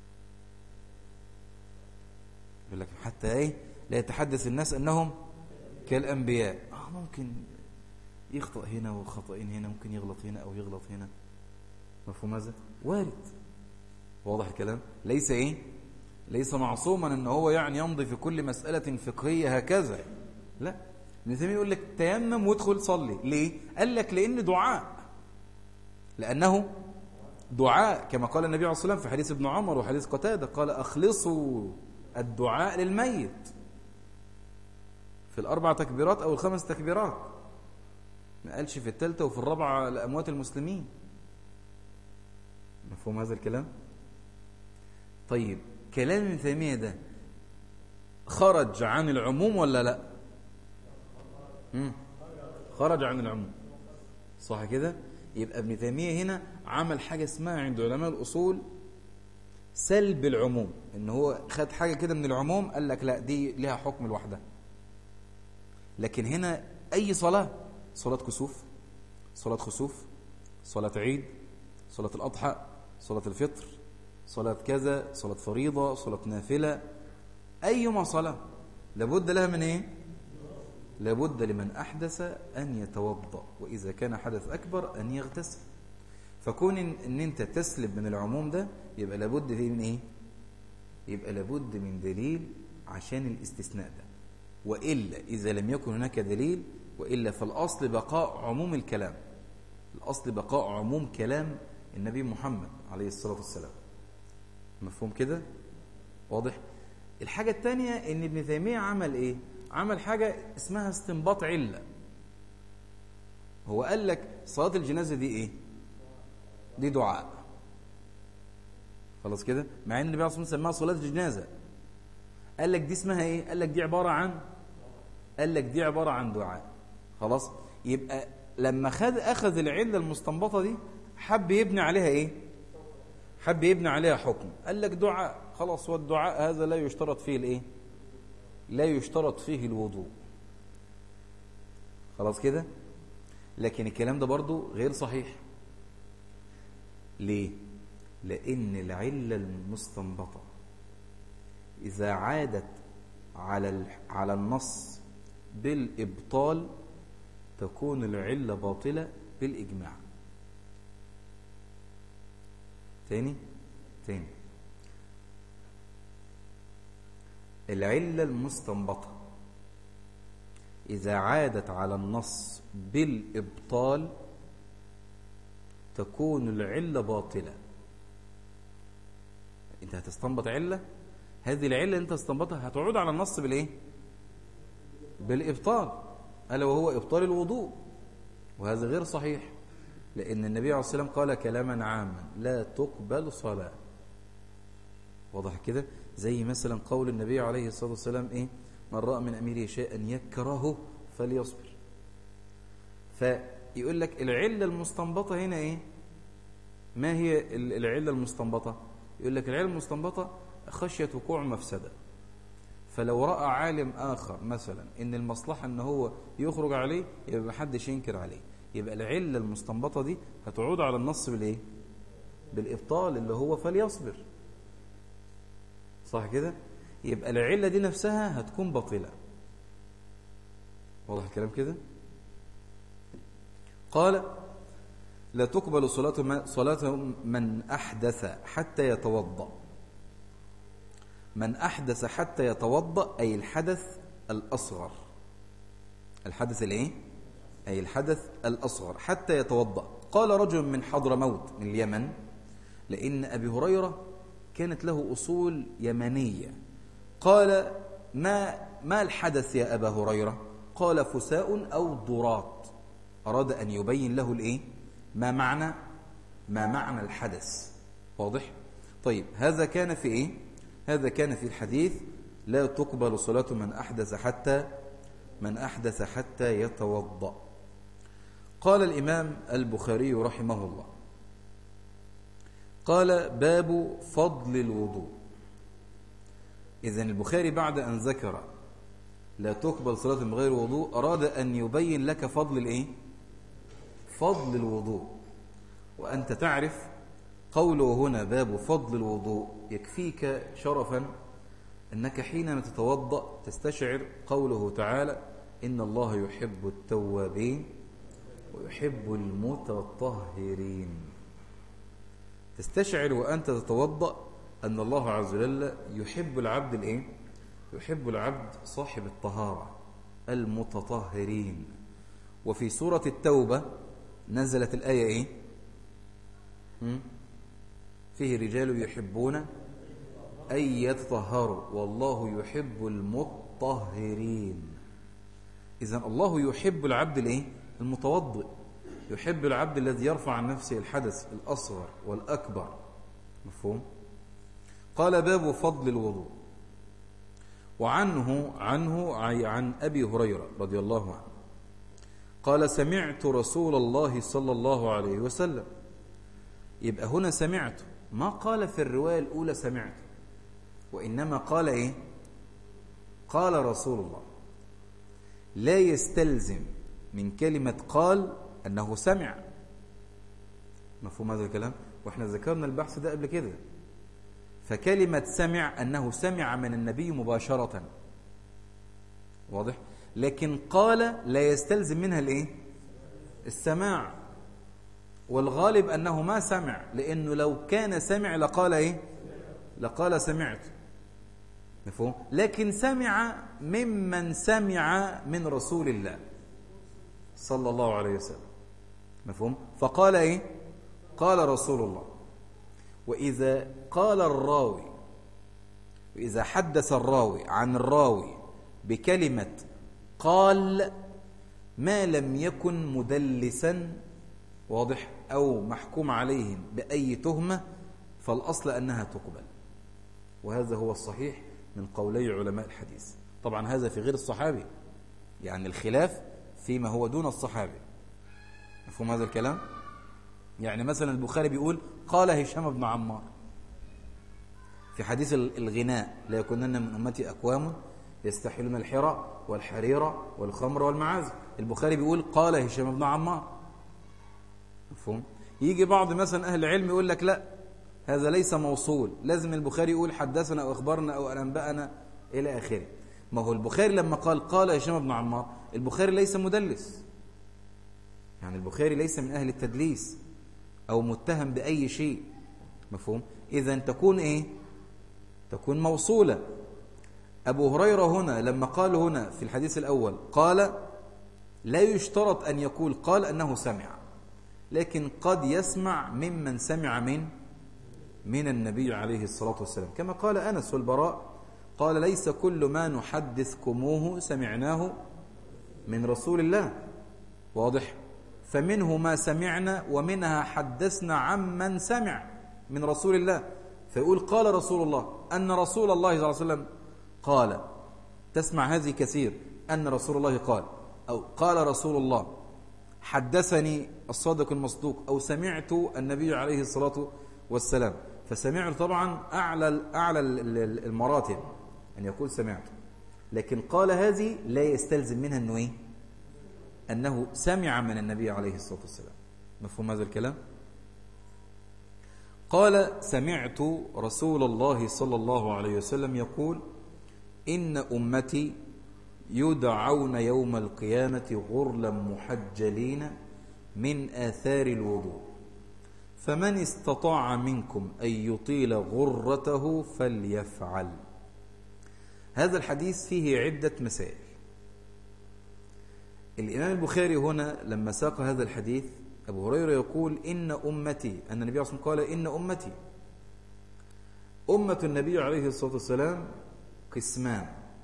يقول لك حتى إيه؟ لا يتحدث الناس أنهم كالأنبياء. آه ممكن يخطأ هنا وخطأين هنا، ممكن يغلط هنا أو يغلط هنا. مفهوم هذا؟ وارد. واضح الكلام؟ ليس إيه؟ ليس معصوما ان هو يعني يمضي في كل مسألة فقهية هكذا. لا، ابن تيمية يقول لك تيمم وادخل صلي. ليه؟ قال لك لأن دعاء، لأنه دعاء كما قال النبي عليه الصلاة والسلام في حديث ابن عمر وحديث قتادة، قال أخلصوا الدعاء للميت في الأربع تكبيرات أو الخمس تكبيرات، ما قالش في الثالثة وفي الرابعة لأموات المسلمين. مفهوم هذا الكلام؟ طيب كلام ابن تيمية ده خرج عن العموم ولا لا؟ مم. خرج عن العموم، صح كده؟ يبقى ابن تيمية هنا عمل حاجة اسمها عند علماء الأصول سلب العموم، ان هو خد حاجة كده من العموم قال لك لا دي لها حكم لوحدها. لكن هنا أي صلاة، صلاة كسوف، صلاة خسوف، صلاة عيد، صلاة الأضحى، صلاة الفطر، صلاة كذا، صلاة فريضة، صلاة نافلة، أيما صلاة لابد لها من إيه؟ لابد لمن أحدث أن يتوضأ، وإذا كان حدث أكبر أن يغتسل. فكون إن أنت تسلب من العموم ده يبقى لابد فيه من إيه؟ يبقى لابد من دليل عشان الاستثناء ده، وإلا إذا لم يكن هناك دليل، وإلا فالأصل بقاء عموم الكلام، الأصل بقاء عموم كلام النبي محمد عليه الصلاة والسلام. مفهوم كده؟ واضح؟ الحاجة الثانية إن ابن تيمية عمل إيه؟ عمل حاجة اسمها استنباط علة. هو قال لك صلاة الجنازة دي إيه؟ دي دعاء. خلاص كده؟ مع إن النبي عليه الصلاة والسلام سماها صلاة الجنازة. قال لك دي اسمها إيه؟ قال لك دي عبارة عن قال لك دي عبارة عن دعاء. خلاص؟ يبقى لما خد أخذ العلة المستنبطة دي حب يبني عليها إيه؟ حب يبني عليها حكم. قال لك دعاء، خلاص، والدعاء هذا لا يشترط فيه الإيه؟ لا يشترط فيه الوضوء. خلاص كده؟ لكن الكلام ده برضو غير صحيح. ليه؟ لأن العلة المستنبطة إذا عادت على على النص بالإبطال تكون العلة باطلة بالإجماع. تاني تاني العلة المستنبطة إذا عادت على النص بالإبطال تكون العلة باطلة. أنت هتستنبط علة، هذه العلة أنت استنبطها هتعود على النص بالإيه؟ بالإبطال، ألا وهو إبطال الوضوء، وهذا غير صحيح، لأن النبي عليه الصلاة والسلام قال كلاما عاما لا تقبل صلاة. واضح كده؟ زي مثلا قول النبي عليه الصلاة والسلام إيه؟ من رأى من أميره شيئا يكرهه فليصبر. فيقول لك العلة المستنبطة هنا إيه؟ ما هي العلة المستنبطة؟ يقول لك العلة المستنبطة خشية وقوع مفسدة. فلو رأى عالم آخر مثلا إن المصلحة إن هو يخرج عليه يبقى محدش ينكر عليه، يبقى العلة المستنبطة دي هتعود على النص بالإيه؟ بالإبطال اللي هو فليصبر. صح كده؟ يبقى العلة دي نفسها هتكون باطلة. واضح الكلام كده؟ قال لا تقبل صلاة صلاة من أحدث حتى يتوضأ. من أحدث حتى يتوضأ أي الحدث الأصغر. الحدث الإيه؟ أي الحدث الأصغر حتى يتوضأ. قال رجل من حضرموت من اليمن، لأن أبي هريرة كانت له أصول يمنية. قال ما ما الحدث يا أبا هريرة؟ قال فساء أو ضراط. أراد أن يبين له الإيه؟ ما معنى ما معنى الحدث. واضح؟ طيب هذا كان في إيه؟ هذا كان في الحديث لا تقبل صلاة من أحدث حتى من أحدث حتى يتوضأ. قال الإمام البخاري رحمه الله قال باب فضل الوضوء. إذن البخاري بعد أن ذكر لا تقبل صلاة من غير وضوء أراد أن يبين لك فضل الإيه؟ فضل الوضوء. وأنت تعرف قوله هنا باب فضل الوضوء يكفيك شرفا أنك حينما تتوضأ تستشعر قوله تعالى إن الله يحب التوابين ويحب المتطهرين. تستشعر وأنت تتوضأ أن الله عز وجل يحب العبد الإيه؟ يحب العبد صاحب الطهارة المتطهرين. وفي سورة التوبة نزلت الآية إيه؟ فيه رجال يحبون أن يتطهروا والله يحب المطهرين. إذن الله يحب العبد الإيه؟ المتوضئ، يحب العبد الذي يرفع عن نفسه الحدث الأصغر والأكبر. مفهوم؟ قال باب فضل الوضوء. وعنه عنه عن أبي هريرة رضي الله عنه قال سمعت رسول الله صلى الله عليه وسلم. يبقى هنا سمعت، ما قال في الرواية الأولى سمعت، وإنما قال إيه؟ قال رسول الله. لا يستلزم من كلمة قال أنه سمع. مفهوم هذا الكلام؟ وإحنا ذكرنا البحث ده قبل كده. فكلمة سمع أنه سمع من النبي مباشرة، واضح؟ لكن قال لا يستلزم منها الإيه؟ السماع. والغالب أنه ما سمع، لأنه لو كان سمع لقال إيه؟ لقال سمعت. مفهوم؟ لكن سمع ممن سمع من رسول الله صلى الله عليه وسلم. مفهوم؟ فقال إيه؟ قال رسول الله. وإذا قال الراوي، وإذا حدث الراوي عن الراوي بكلمة قال ما لم يكن مدلسا، واضح، أو محكوم عليهم بأي تهمة، فالأصل أنها تقبل. وهذا هو الصحيح من قولي علماء الحديث. طبعا هذا في غير الصحابي، يعني الخلاف فيما هو دون الصحابي. مفهوم هذا الكلام؟ يعني مثلا البخاري بيقول قال هشام بن عمار في حديث الغناء: لا يكونن من أمتي أقوام يستحلون الحرى والحرير والخمر والمعازف. البخاري بيقول قال هشام بن عمار. مفهوم؟ يجي بعض مثلا أهل العلم يقول لك لا، هذا ليس موصول، لازم البخاري يقول حدثنا أو أخبرنا أو أنبأنا إلى آخره. ما هو البخاري لما قال قال هشام بن عمار، البخاري ليس مدلس، يعني البخاري ليس من أهل التدليس أو متهم بأي شيء. مفهوم؟ إذن تكون إيه؟ تكون موصولة. أبو هريرة هنا لما قال هنا في الحديث الأول قال، لا يشترط أن يقول قال أنه سمع، لكن قد يسمع ممن سمع من من النبي عليه الصلاة والسلام، كما قال أنس والبراء قال ليس كل ما نحدثكموه سمعناه من رسول الله. واضح؟ فمنه ما سمعنا ومنها حدثنا عمن سمع من رسول الله. فيقول قال رسول الله، أن رسول الله صلى الله عليه وسلم قال. تسمع هذه كثير، أن رسول الله قال، أو قال رسول الله، حدثني الصادق المصدوق، أو سمعت النبي عليه الصلاة والسلام. فسمعت طبعا أعلى أعلى المراتب أن يقول سمعت، لكن قال هذه لا يستلزم منها أنه إيه؟ أنه سمع من النبي عليه الصلاة والسلام. مفهوم هذا الكلام؟ قال سمعت رسول الله صلى الله عليه وسلم يقول: إن أمتي يدعون يوم القيامة غرلا محجلين من آثار الوضوء، فمن استطاع منكم أن يطيل غرته فليفعل. هذا الحديث فيه عدة مسائل. الإمام البخاري هنا لما ساق هذا الحديث، أبو هريرة يقول إن أمتي، أن النبي صلى الله عليه وسلم قال إن أمتي. أمة النبي عليه الصلاة والسلام قسمان: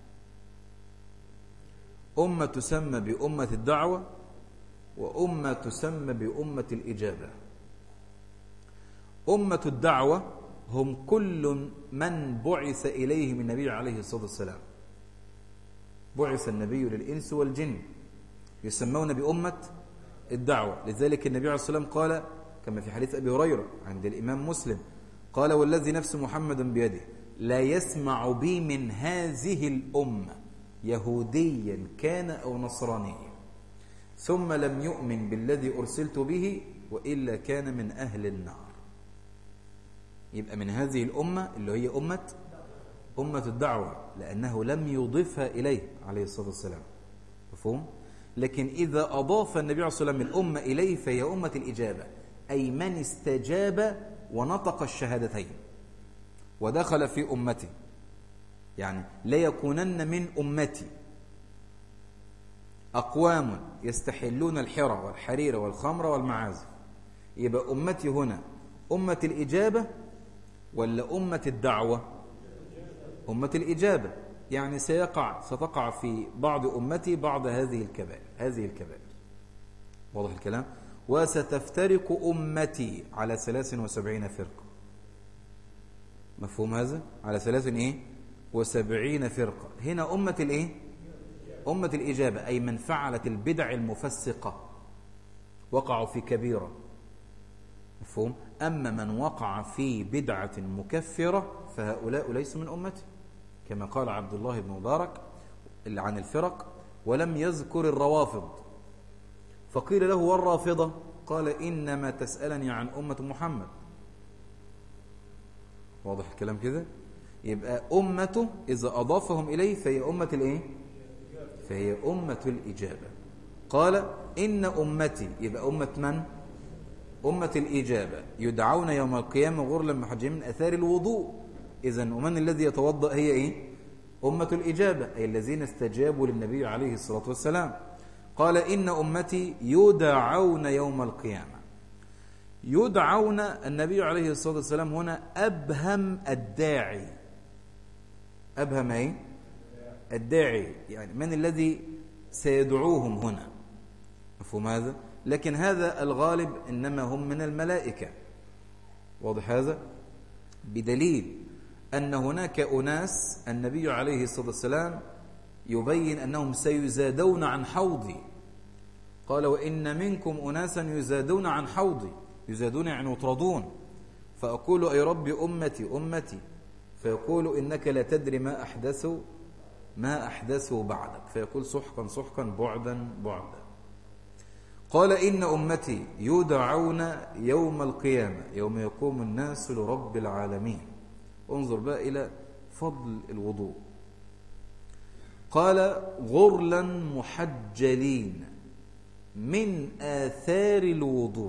أمة تسمى بأمة الدعوة، وأمة تسمى بأمة الإجابة. أمة الدعوة هم كل من بعث إليه من النبي عليه الصلاة والسلام. بعث النبي للإنس والجن، يسمون بأمة الدعوة. لذلك النبي عليه الصلاة والسلام قال كما في حديث أبي هريرة عند الإمام مسلم قال: والذي نفس محمد بيده لا يسمع بي من هذه الأمة يهوديا كان أو نصرانيا ثم لم يؤمن بالذي أرسلت به وإلا كان من أهل النار. يبقى من هذه الأمة اللي هي أمة أمة الدعوة، لأنه لم يضيفها إليه عليه الصلاة والسلام. مفهوم؟ لكن إذا أضاف النبي عليه الصلاة والسلام الأمة إليه فهي أمة الإجابة، أي من استجاب ونطق الشهادتين ودخل في أمتي. يعني لا يكونن من أمتي أقوام يستحلون الحرى والحرير والخمر والمعازف. يبقى أمتي هنا أمة الإجابة ولا أمة الدعوة؟ أمة الإجابة، يعني سيقع ستقع في بعض أمتي بعض هذه الكبائر هذه الكبائر واضح الكلام؟ وستفترق أمتي على ثلاث وسبعين فرقة. مفهوم هذا؟ على ثلاث إيه؟ وسبعين فرقة. هنا أمة الإيه؟ أمة الإجابة أي من فعلت البدع المفسقة وقعوا في كبيرة، مفهوم؟ أما من وقع في بدعة مكفرة فهؤلاء ليسوا من أمتي، كما قال عبد الله بن مبارك اللي عن الفرق ولم يذكر الروافض، فقيل له والرافضة؟ قال إنما تسألني عن أمة محمد. واضح الكلام كده؟ يبقى أمته إذا أضافهم إليه فهي أمة الإيه؟ فهي أمة الإجابة. قال إن أمتي، يبقى أمة من؟ أمة الإجابة، يدعون يوم القيامة غرلا محجلين من أثار الوضوء. إذن ومن الذي يتوضأ؟ هي إيه؟ أمة الإجابة، أي الذين استجابوا للنبي عليه الصلاة والسلام. قال إن أمتي يدعون يوم القيامة. يدعون، النبي عليه الصلاة والسلام هنا أبهم الداعي. أبهم إيه؟ الداعي، يعني من الذي سيدعوهم هنا، مفهوم هذا؟ لكن هذا الغالب إنما هم من الملائكة. واضح هذا؟ بدليل أن هناك أناس النبي عليه الصلاة والسلام يبين أنهم سيزادون عن حوضي. قال وإن منكم أناسا يزادون عن حوضي، يزادون يعني يطردون، فأقول أي رب أمتي أمتي، فيقول إنك لا تدري ما أحدثوا ما أحدثوا بعدك، فيقول سحقا سحقا بعدا بعدا. قال إن أمتي يدعون يوم القيامة يوم يقوم الناس لرب العالمين. انظر بقى إلى فضل الوضوء. قال غرلا محجلين من آثار الوضوء.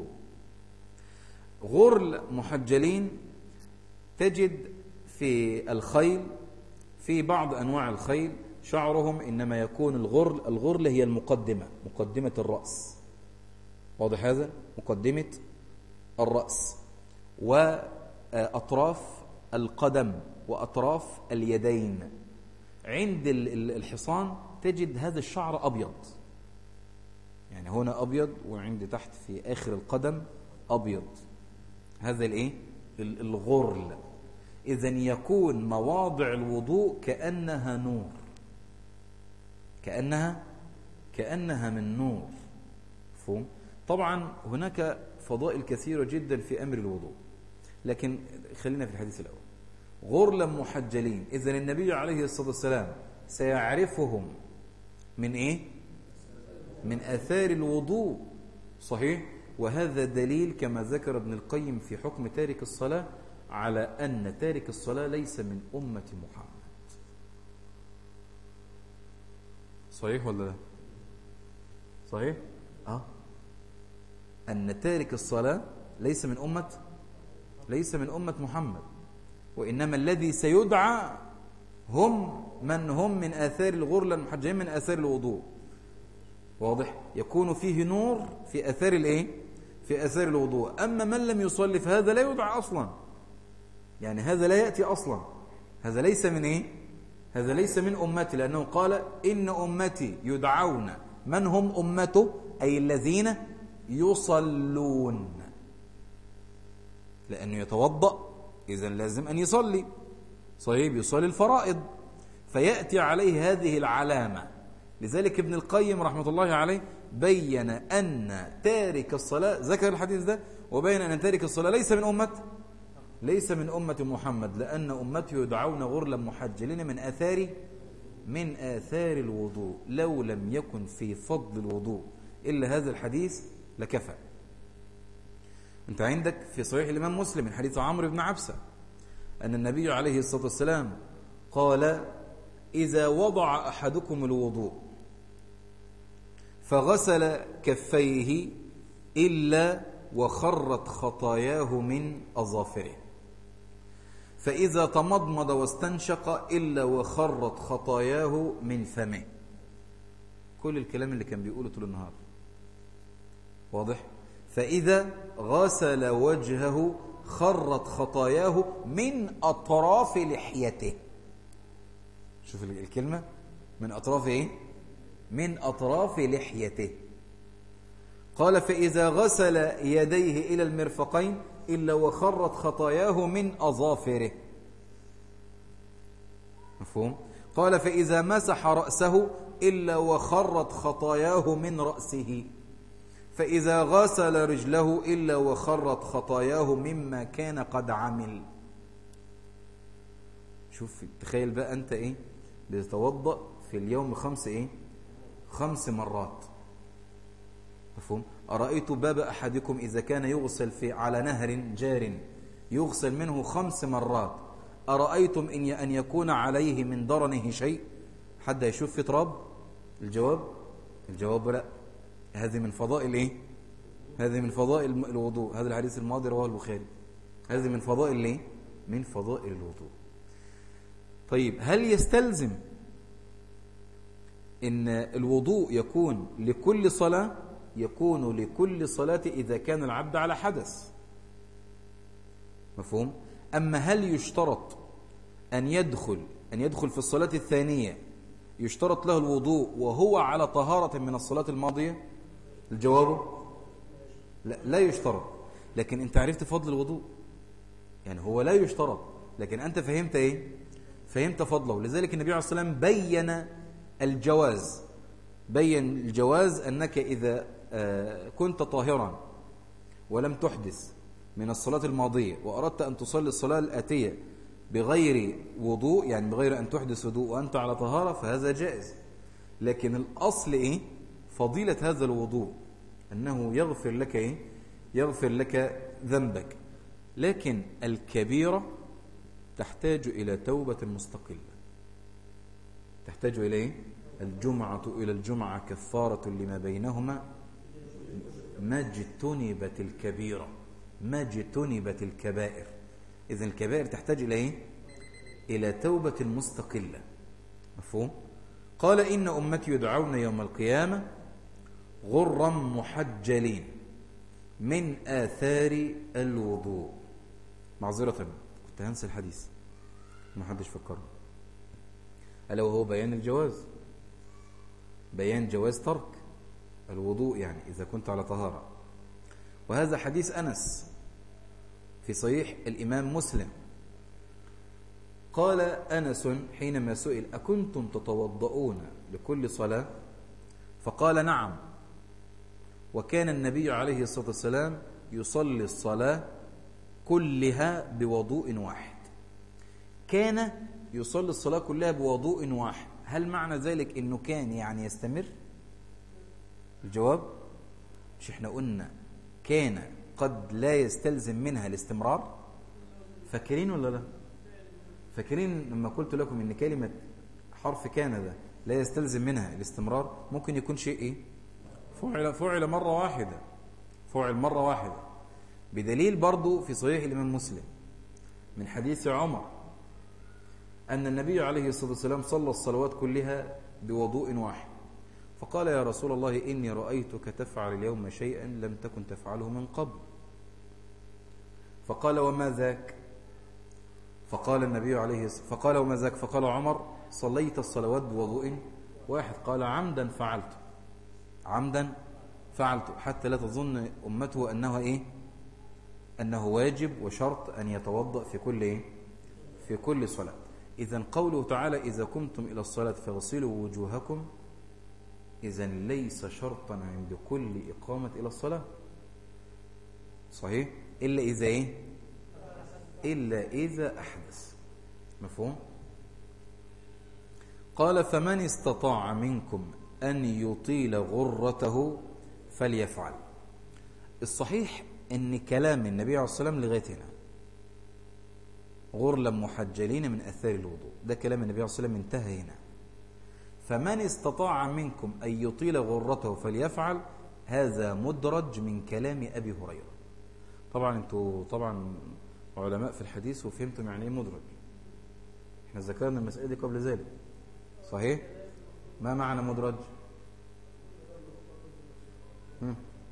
غرل محجلين تجد في الخيل، في بعض أنواع الخيل شعرهم إنما يكون الغرل، الغرل هي المقدمة، مقدمة الرأس. واضح هذا؟ مقدمة الرأس وأطراف القدم وأطراف اليدين. عند الحصان تجد هذا الشعر أبيض، يعني هنا أبيض وعند تحت في آخر القدم أبيض، هذا الإيه؟ الغرل. إذن يكون مواضع الوضوء كأنها نور، كأنها كأنها من نور، مفهوم؟ طبعا هناك فضائل كثيرة جدا في أمر الوضوء، لكن خلينا في الحديث الأول. غرلا محجلين، إذن النبي عليه الصلاة والسلام سيعرفهم من إيه؟ من آثار الوضوء، صحيح؟ وهذا دليل كما ذكر ابن القيم في حكم تارك الصلاة على أن تارك الصلاة ليس من أمة محمد. صحيح ولا لا؟ صحيح؟ آه أن تارك الصلاة ليس من أمة ليس من أمة محمد، وإنما الذي سيدعى هم من هم من آثار الغرلة المحجلين من آثار الوضوء. واضح؟ يكون فيه نور في آثار الإيه؟ في آثار الوضوء. أما من لم يصلي فهذا لا يدعى أصلا، يعني هذا لا يأتي أصلا، هذا ليس من إيه؟ هذا ليس من أمتي، لأنه قال إن أمتي يدعون، من هم أمته؟ أي الذين يصلون، لأنه يتوضأ إذن لازم أن يصلي، صحيح؟ يصلي الفرائض، فيأتي عليه هذه العلامة. لذلك ابن القيم رحمة الله عليه بين أن تارك الصلاة، ذكر الحديث ده وبين أن تارك الصلاة ليس من أمة ليس من أمة محمد، لأن أمته يدعون غرلا محجلين من آثار من آثار الوضوء. لو لم يكن في فضل الوضوء إلا هذا الحديث لكفى. أنت عندك في صحيح الإمام مسلم من حديث عمرو بن عبسة أن النبي عليه الصلاة والسلام قال إذا وضع أحدكم الوضوء فغسل كفيه إلا وخرت خطاياه من أظافره، فإذا تمضمض واستنشق إلا وخرت خطاياه من فمه. كل الكلام اللي كان بيقوله طول النهار، واضح؟ فإذا غسل وجهه خرت خطاياه من أطراف لحيته. شوف الكلمة، من أطراف إيه؟ من أطراف لحيته. قال فإذا غسل يديه إلى المرفقين إلا وخرت خطاياه من أظافره. مفهوم؟ قال فإذا مسح رأسه إلا وخرت خطاياه من رأسه، فإذا غسل رجله إلا وخرت خطاياه مما كان قد عمل. شوف تخيل بقى أنت إيه بتتوضأ في اليوم خمس إيه خمس مرات، مفهوم؟ أرأيت باب أحدكم إذا كان يغسل في على نهر جار يغسل منه خمس مرات، أرأيتم إن أن يكون عليه من درنه شيء؟ حد يشوف في تراب؟ الجواب الجواب لا. هذه من فضائل إيه؟ هذه من فضائل الوضوء. هذا الحديث الماضي رواه البخاري. هذه من فضائل إيه؟ من فضائل الوضوء. طيب هل يستلزم إن الوضوء يكون لكل صلاة؟ يكون لكل صلاة إذا كان العبد على حدث، مفهوم؟ أما هل يشترط أن يدخل أن يدخل في الصلاة الثانية يشترط له الوضوء وهو على طهارة من الصلاة الماضية؟ الجواب لا، لا يشترط. لكن أنت عرفت فضل الوضوء، يعني هو لا يشترط، لكن أنت فهمت إيه؟ فهمت فضله. لذلك النبي عليه الصلاة والسلام بين الجواز، بين الجواز أنك إذا كنت طاهرا ولم تحدث من الصلاة الماضية وأردت أن تصلي الصلاة الآتية بغير وضوء، يعني بغير أن تحدث وضوء وأنت على طهارة، فهذا جائز. لكن الأصل إيه؟ فضيلة هذا الوضوء أنه يغفر لك إيه؟ يغفر لك ذنبك. لكن الكبيرة تحتاج إلى توبة مستقلة، تحتاج إلى إيه؟ الجمعة إلى الجمعة كفارة لما بينهما ما اجتنبت الكبيرة، ما اجتنبت الكبائر. إذن الكبائر تحتاج إلى إيه؟ إلى توبة مستقلة، مفهوم؟ قال إن أمتي يدعون يوم القيامة غرا محجلين من آثار الوضوء. معذرة كنت هنسى الحديث ما حدش فكره، ألا وهو بيان الجواز، بيان جواز ترك الوضوء يعني إذا كنت على طهارة. وهذا حديث أنس في صحيح الإمام مسلم. قال أنس حينما سئل أكنتم تتوضؤون لكل صلاة؟ فقال نعم، وكان النبي عليه الصلاة والسلام يصلي الصلاة كلها بوضوء واحد. كان يصلي الصلاة كلها بوضوء واحد. هل معنى ذلك أنه كان يعني يستمر؟ الجواب مش احنا قلنا كان قد لا يستلزم منها الاستمرار؟ فاكرين ولا لا؟ فاكرين لما قلت لكم ان كلمة حرف كان ده لا يستلزم منها الاستمرار؟ ممكن يكون شيء ايه؟ فعل فعل مرة واحدة، فعل مرة واحدة. بدليل برضو في صحيح الإمام مسلم من حديث عمر أن النبي عليه الصلاة والسلام صلى الصلوات كلها بوضوء واحد، فقال يا رسول الله إني رأيتك تفعل اليوم شيئا لم تكن تفعله من قبل. فقال وما ذاك؟ فقال النبي عليه الصلاة فقال وما ذاك؟ فقال عمر صليت الصلوات بوضوء واحد. قال عمدا فعلت، عمدا فعلت، حتى لا تظن أمته أنه إيه؟ أنه واجب وشرط أن يتوضأ في كل إيه؟ في كل صلاة. إذن قوله تعالى إذا قمتم إلى الصلاة فاغسلوا وجوهكم، إذن ليس شرطا عند كل إقامة إلى الصلاة، صحيح؟ إلا إذا إيه؟ إلا إذا أحدث، مفهوم؟ قال فمن استطاع منكم أن يطيل غرته فليفعل. الصحيح أن كلام النبي عليه الصلاة والسلام لغاية هنا، غرلا محجلين من أثار الوضوء، ده كلام النبي عليه الصلاة والسلام انتهى هنا. فمن استطاع منكم أن يطيل غرته فليفعل، هذا مدرج من كلام أبي هريرة. طبعا انتوا طبعا علماء في الحديث وفهمتم يعني ايه مدرج، احنا ذكرنا المسألة دي قبل ذلك، صحيح؟ ما معنى مدرج؟ هم.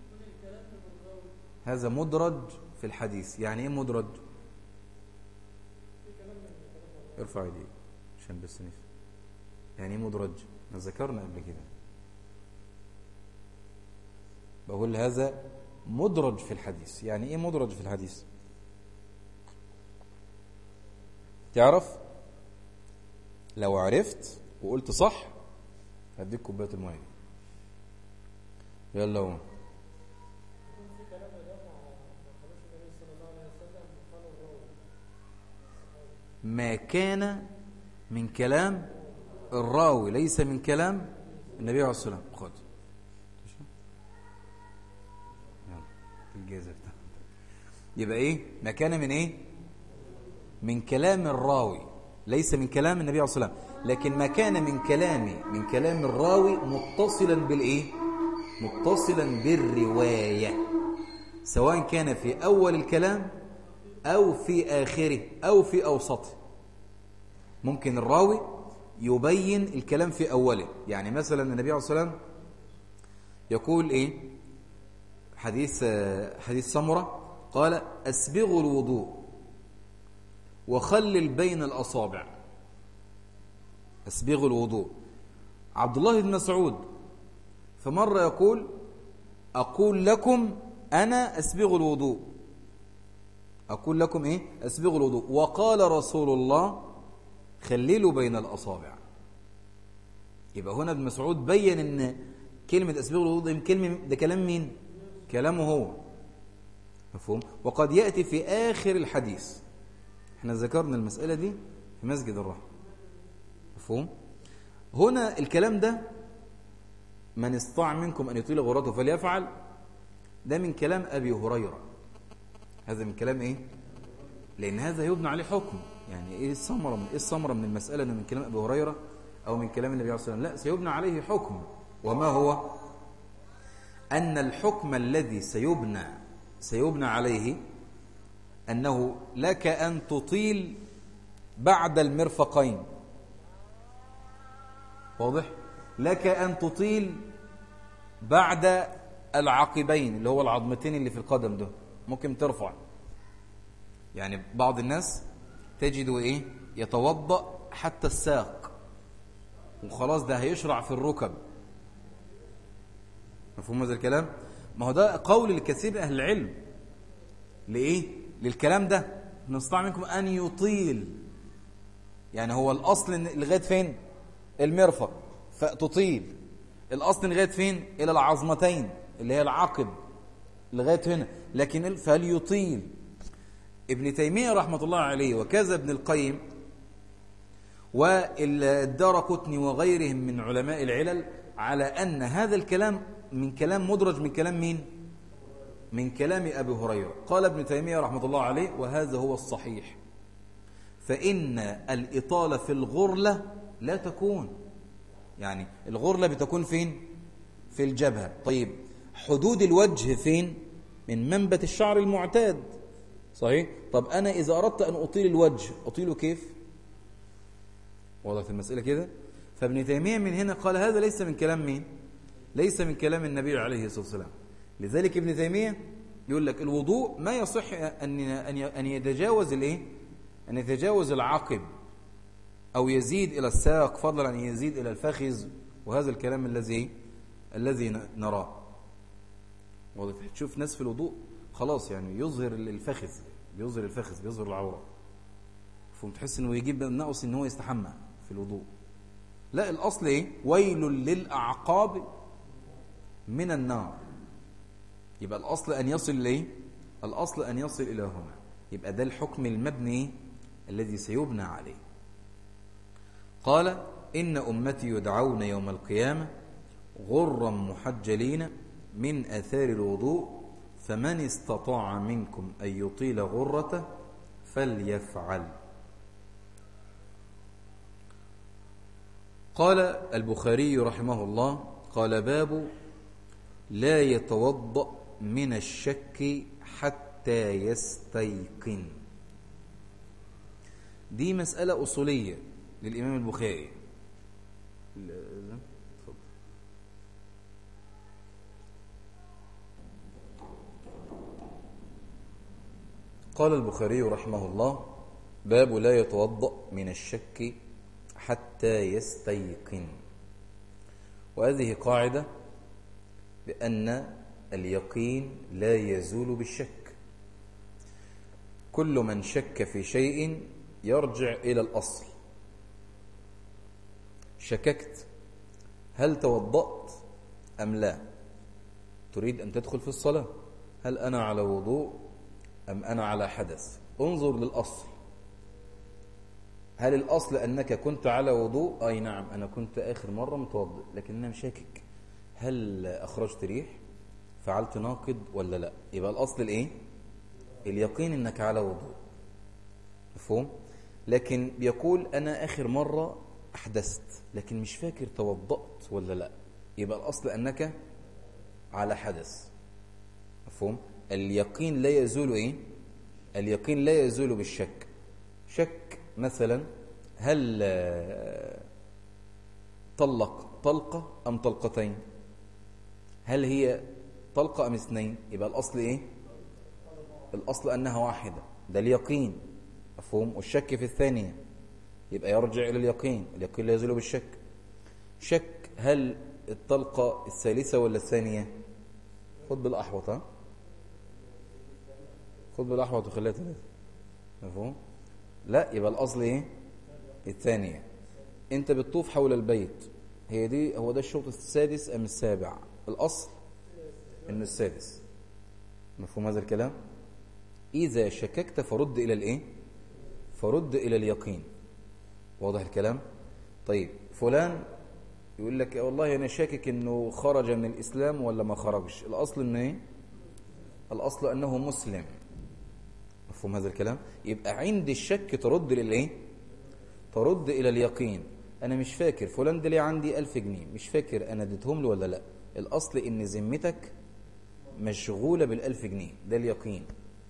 هذا مدرج في الحديث. يعني ايه مدرج؟ ارفع ايديك عشان بس نفهم يعني ايه مدرج. احنا ذكرنا قبل كده، بقول هذا مدرج في الحديث. يعني ايه مدرج في الحديث؟ تعرف لو عرفت وقلت صح هديك كوبايه الميه دي. يلا هو ما كان من كلام الراوي ليس من كلام النبي عليه الصلاة والسلام. خد يلا الجائزة بتاعتك. يبقى ايه ما كان من ايه من كلام الراوي ليس من كلام النبي عليه الصلاة والسلام، لكن ما كان من كلامي من كلام الراوي متصلا بالايه متصلا بالرواية، سواء كان في اول الكلام او في اخره او في اوسطه. ممكن الراوي يبين الكلام في أوله، يعني مثلا النبي عليه الصلاة والسلام يقول إيه حديث حديث سمرة قال أسبغوا الوضوء وخلل بين الأصابع. أسبغوا الوضوء. عبد الله بن مسعود فمرة يقول أقول لكم أنا أسبغ الوضوء أقول لكم إيه أسبغ الوضوء وقال رسول الله خللوا بين الأصابع. يبقى هنا ابن مسعود بين ان كلمة أسبغ الوضوء دي كلمة ده كلام مين؟ كلامه هو. مفهوم؟ وقد يأتي في آخر الحديث. احنا ذكرنا المسألة دي في مسجد الرحمة. مفهوم؟ هنا الكلام ده من استطاع منكم أن يطيل غرته فليفعل، ده من كلام أبي هريرة. هذا من كلام إيه؟ لأن هذا يبنى عليه حكم. يعني إيه الثمرة من إيه الثمرة من المسألة إنه من كلام أبي هريرة أو من كلام النبي عليه الصلاة والسلام؟ لا، سيبنى عليه حكم. وما هو؟ أن الحكم الذي سيبنى سيبنى عليه أنه لك أن تطيل بعد المرفقين. واضح؟ لك أن تطيل بعد العقبين اللي هو العظمتين اللي في القدم ده، ممكن ترفع. يعني بعض الناس تجد إيه يتوضأ حتى الساق وخلاص ده هيشرع في الركب. مفهوم هذا الكلام؟ ما هو ده قول الكثير من أهل العلم. لإيه؟ للكلام ده نستطيع منكم أن يطيل. يعني هو الأصل لغاية فين؟ المرفق، فتطيل. الأصل لغاية فين؟ إلى العظمتين اللي هي العقب لغاية هنا، لكن فليطيل. ابن تيمية رحمة الله عليه وكذا ابن القيم والدارقطني وغيرهم من علماء العلل على أن هذا الكلام من كلام مدرج من كلام مين؟ من كلام أبي هريرة. قال ابن تيمية رحمة الله عليه وهذا هو الصحيح، فإن الإطالة في الغرلة لا تكون، يعني الغرلة بتكون فين؟ في الجبهة. طيب حدود الوجه فين؟ من منبت الشعر المعتاد. صحيح؟ طب أنا إذا أردت أن أطيل الوجه أطيله كيف؟ وضعت المسألة كده. فابن تيمية من هنا قال هذا ليس من كلام مين؟ ليس من كلام النبي عليه الصلاة والسلام. لذلك ابن تيمية يقول لك الوضوء ما يصح أن أن يتجاوز الإيه؟ أن يتجاوز العقب أو يزيد إلى الساق، فضلا أن يزيد إلى الفخذ، وهذا الكلام الذي الذي نراه. واضح؟ تشوف ناس في الوضوء خلاص يعني يظهر الفخذ، بيظهر الفخذ، بيظهر العورة، فتحس انه يجيب نقص ان هو يستحمى في الوضوء. لا، الاصل ايه؟ ويل للاعقاب من النار. يبقى الاصل ان يصل لايه؟ الاصل ان يصل الى هنا. يبقى ده الحكم المبني الذي سيبنى عليه. قال ان امتي يدعون يوم القيامه غرا محجلين من اثار الوضوء فمن استطاع منكم ان يطيل غرته فليفعل. قال البخاري رحمه الله قال باب لا يتوضأ من الشك حتى يستيقن. دي مسألة أصولية للإمام البخاري. قال البخاري رحمه الله باب لا يتوضأ من الشك حتى يستيقن. وهذه قاعدة بأن اليقين لا يزول بالشك. كل من شك في شيء يرجع إلى الأصل. شككت هل توضأت أم لا، تريد أن تدخل في الصلاة، هل أنا على وضوء أم أنا على حدث؟ انظر للأصل، هل الأصل أنك كنت على وضوء؟ أي نعم أنا كنت آخر مرة متوضئ، لكن أنا مشاكك هل أخرجت ريح، فعلت ناقض ولا لا؟ يبقى الأصل الإيه؟ اليقين أنك على وضوء، مفهوم؟ لكن بيقول أنا آخر مرة أحدثت لكن مش فاكر توضأت ولا لا، يبقى الأصل أنك على حدث، مفهوم؟ اليقين لا يزول إيه؟ اليقين لا يزول بالشك. شك مثلا هل طلق طلقة أم طلقتين، هل هي طلقة أم اثنين، يبقى الأصل إيه؟ الأصل أنها واحدة، ده اليقين، مفهوم؟ والشك في الثانية، يبقى يرجع إلى اليقين، اليقين لا يزول بالشك. شك هل الطلقة الثالثة ولا الثانية، خد بالأحوط، ها خد بالأحوط وخليها ثلاثة، مفهوم؟ لا، يبقى الأصل إيه؟ الثانية. أنت بتطوف حول البيت، هي دي هو ده الشوط السادس أم السابع؟ الأصل إنه السادس، مفهوم هذا الكلام؟ إذا شككت فرد إلى الإيه؟ فرد إلى اليقين، واضح الكلام؟ طيب فلان يقول لك والله أنا شاكك إنه خرج من الإسلام ولا ما خرجش، الأصل إنه إيه؟ الأصل أنه مسلم، مفهوم هذا الكلام؟ يبقى عند الشك ترد للإيه؟ ترد إلى اليقين. أنا مش فاكر فلان ده ليه عندي ألف جنيه، مش فاكر أنا اديتهم له ولا لا، الأصل إن ذمتك مشغولة بالألف جنيه، ده اليقين،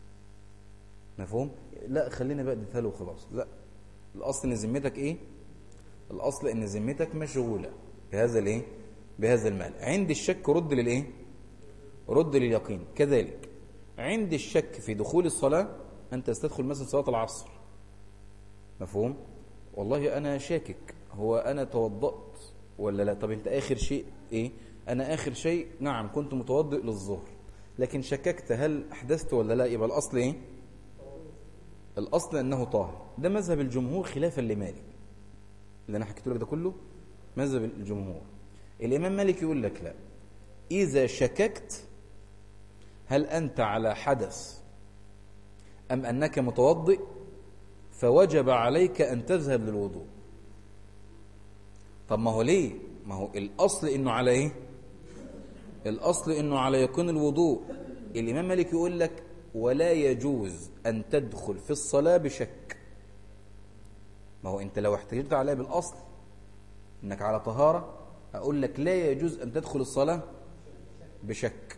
مفهوم؟ لا خلينا بقى اديتها له وخلاص، لا، الأصل إن ذمتك إيه؟ الأصل إن ذمتك مشغولة بهذا الإيه؟ بهذا المال. عند الشك رد للإيه؟ رد لليقين. كذلك عند الشك في دخول الصلاة، أنت تستدخل مثلا صلاة العصر، مفهوم؟ والله أنا شاكك هو أنا توضأت ولا لا، طب أنت آخر شيء إيه؟ أنا آخر شيء نعم كنت متوضئ للظهر، لكن شككت هل أحدثت ولا لا، يبقى الأصل إيه؟ الأصل أنه طاهر. ده مذهب الجمهور خلافا لمالك، اللي أنا حكيت لك ده كله مذهب الجمهور. الإمام مالك يقول لك لا، إذا شككت هل أنت على حدث أم أنك متوضئ فوجب عليك أن تذهب للوضوء. طب ما هو ليه؟ ما هو الأصل إنه على إيه؟ الأصل إنه على يقين الوضوء. الإمام مالك يقول لك ولا يجوز أن تدخل في الصلاة بشك. ما هو أنت لو احتجت عليه بالأصل إنك على طهارة، أقول لك لا يجوز أن تدخل الصلاة بشك.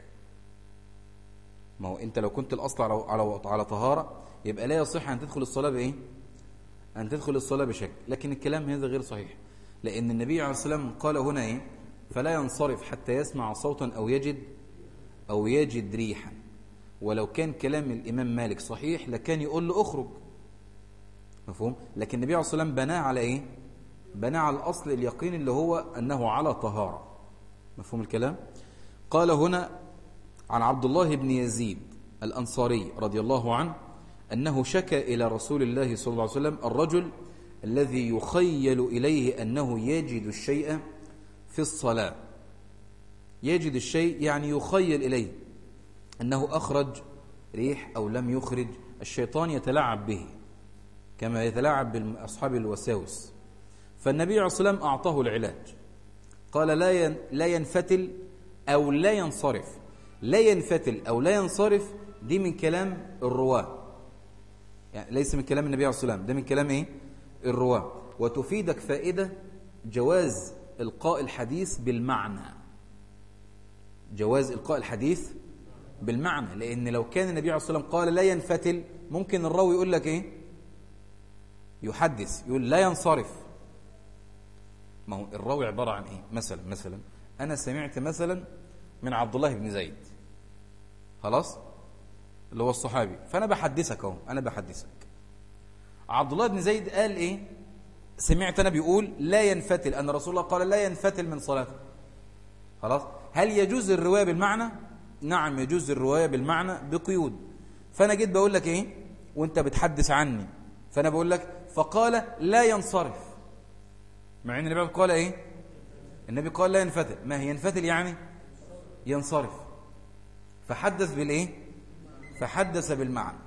ما هو أنت لو كنت الأصل على على على طهارة، يبقى لا يصح أن تدخل الصلاة بإيه؟ أن تدخل الصلاة بشك. لكن الكلام هذا غير صحيح، لأن النبي عليه الصلاة والسلام قال هنا إيه؟ فلا ينصرف حتى يسمع صوتا أو يجد أو يجد ريحا. ولو كان كلام الإمام مالك صحيح لكان يقول له أخرج، مفهوم؟ لكن النبي عليه الصلاة والسلام بناه على إيه؟ بناه على الأصل اليقين اللي هو أنه على طهارة، مفهوم الكلام؟ قال هنا عن عبد الله بن يزيد الأنصاري رضي الله عنه أنه شكى إلى رسول الله صلى الله عليه وسلم الرجل الذي يخيل إليه أنه يجد الشيء في الصلاة. يجد الشيء يعني يخيل إليه أنه أخرج ريح أو لم يخرج. الشيطان يتلاعب به كما يتلاعب بأصحاب الوساوس. فالنبي عليه الصلاة والسلام أعطاه العلاج، قال لا لا ينفتل أو لا ينصرف. لا ينفتل أو لا ينصرف دي من كلام الرواة، يعني ليس من كلام النبي عليه الصلاة والسلام، ده من كلام إيه؟ الرواة. وتفيدك فائدة جواز إلقاء الحديث بالمعنى، جواز إلقاء الحديث بالمعنى، لأن لو كان النبي عليه الصلاة والسلام قال لا ينفتل، ممكن الراوي يقول لك إيه؟ يحدث يقول لا ينصرف. ما هو الراوي عبارة عن إيه؟ مثلا مثلا أنا سمعت مثلا من عبد الله بن زيد، خلاص، اللي هو الصحابي، فأنا بحدثك أهو، أنا بحدثك. عبد الله بن زيد قال إيه؟ سمعت أنا بيقول لا ينفتل، أن رسول الله قال لا ينفتل من صلاته، خلاص. هل يجوز الرواية بالمعنى؟ نعم يجوز الرواية بالمعنى بقيود. فأنا جيت بقول لك إيه وأنت بتحدث عني، فأنا بقول لك فقال لا ينصرف، مع ان النبي قال ايه؟ النبي قال لا ينفتل. ما هي ينفتل؟ يعني ينصرف. فحدث بالايه؟ فحدث بالمعنى.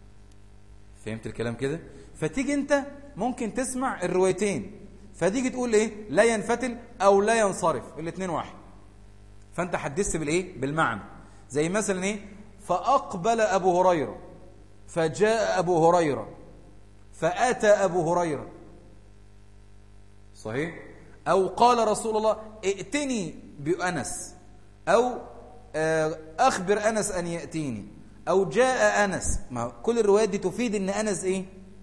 فهمت الكلام كده؟ فتيجي انت ممكن تسمع الروايتين، فتيجي تقول ايه؟ لا ينفتل او لا ينصرف، الاثنين واحد. فانت حدثت بالايه؟ بالمعنى. زي مثلا ايه؟ فاقبل ابو هريره، فجاء ابو هريره، فاتى ابو هريره. صحيح؟ او قال رسول الله ائتني بأنس، او اخبر انس ان ياتيني، او جاء انس. ما كل الروايات دي تفيد ان انس ايه؟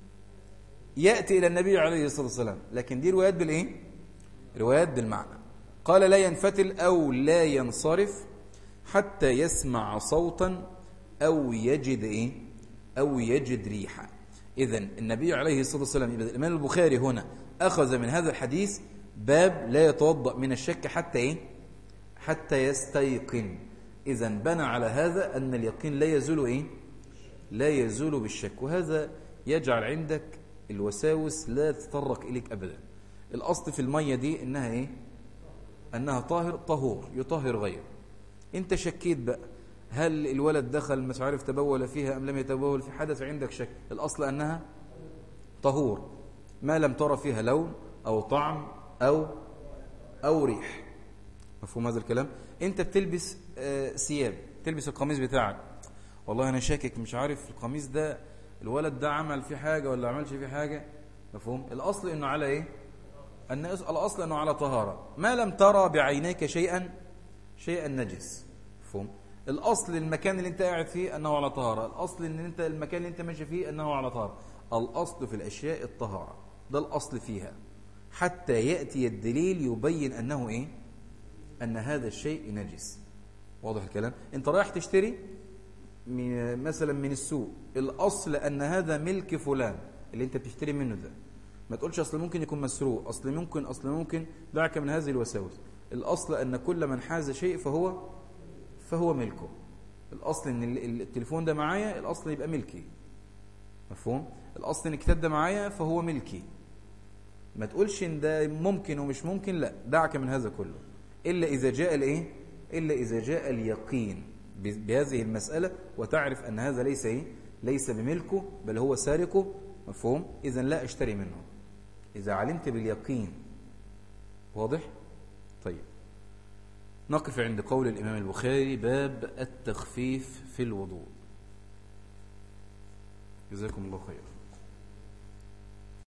ياتي الى النبي عليه الصلاه والسلام. لكن دي روايات بالايه؟ روايات بالمعنى. قال لا ينفتل او لا ينصرف حتى يسمع صوتا او يجد ايه؟ او يجد ريحا. اذن النبي عليه الصلاه والسلام، الامام البخاري هنا اخذ من هذا الحديث باب لا يتوضأ من الشك حتى ايه؟ حتى يستيقن. اذن بنى على هذا ان اليقين لا يزول ايه؟ لا يزول بالشك. وهذا يجعل عندك الوساوس لا تتطرق اليك ابدا. الاصل في الميه دي انها ايه؟ انها طاهر، طهور يطهر غيره. انت شكيت بقى هل الولد دخل مش عارف تبول فيها ام لم يتبول، في حدث عندك شك، الاصل انها طهور ما لم ترى فيها لون او طعم او او ريح. مفهوم هذا الكلام؟ انت بتلبس آه ثياب، تلبس القميص بتاعك، والله انا شاكك مش عارف القميص ده الولد ده عمل فيه حاجه ولا عملش فيه حاجه. مفهوم؟ الاصل انه على ايه؟ ان الاصل انه على طهاره ما لم ترى بعينيك شيئا شيئا نجس. مفهوم؟ الاصل المكان اللي انت قاعد فيه انه على طهاره، الاصل ان انت المكان اللي انت ماشي فيه انه على طهاره. الاصل في الاشياء الطهاره، ده الاصل فيها، حتى ياتي الدليل يبين انه ايه؟ ان هذا الشيء نجس. واضح الكلام؟ انت رايح تشتري من مثلا من السوق، الاصل ان هذا ملك فلان اللي انت بتشتري منه ده. ما تقولش اصل ممكن يكون مسروق، اصل ممكن اصل ممكن دعك من هذه الوساوس. الاصل ان كل من حاز شيء فهو فهو ملكه. الاصل ان التليفون ده معايا، الاصل يبقى ملكي. مفهوم؟ الاصل ان الكتاب ده معايا فهو ملكي. ما تقولش ان ده ممكن ومش ممكن، لا، دعك من هذا كله الا اذا جاء الايه؟ الا اذا جاء اليقين بهذه المسألة، وتعرف ان هذا ليس ايه؟ ليس بملكه بل هو سارقه. مفهوم؟ اذا لا اشتري منه اذا علمت باليقين. واضح؟ طيب، نقف عند قول الامام البخاري باب التخفيف في الوضوء. جزاكم الله خير.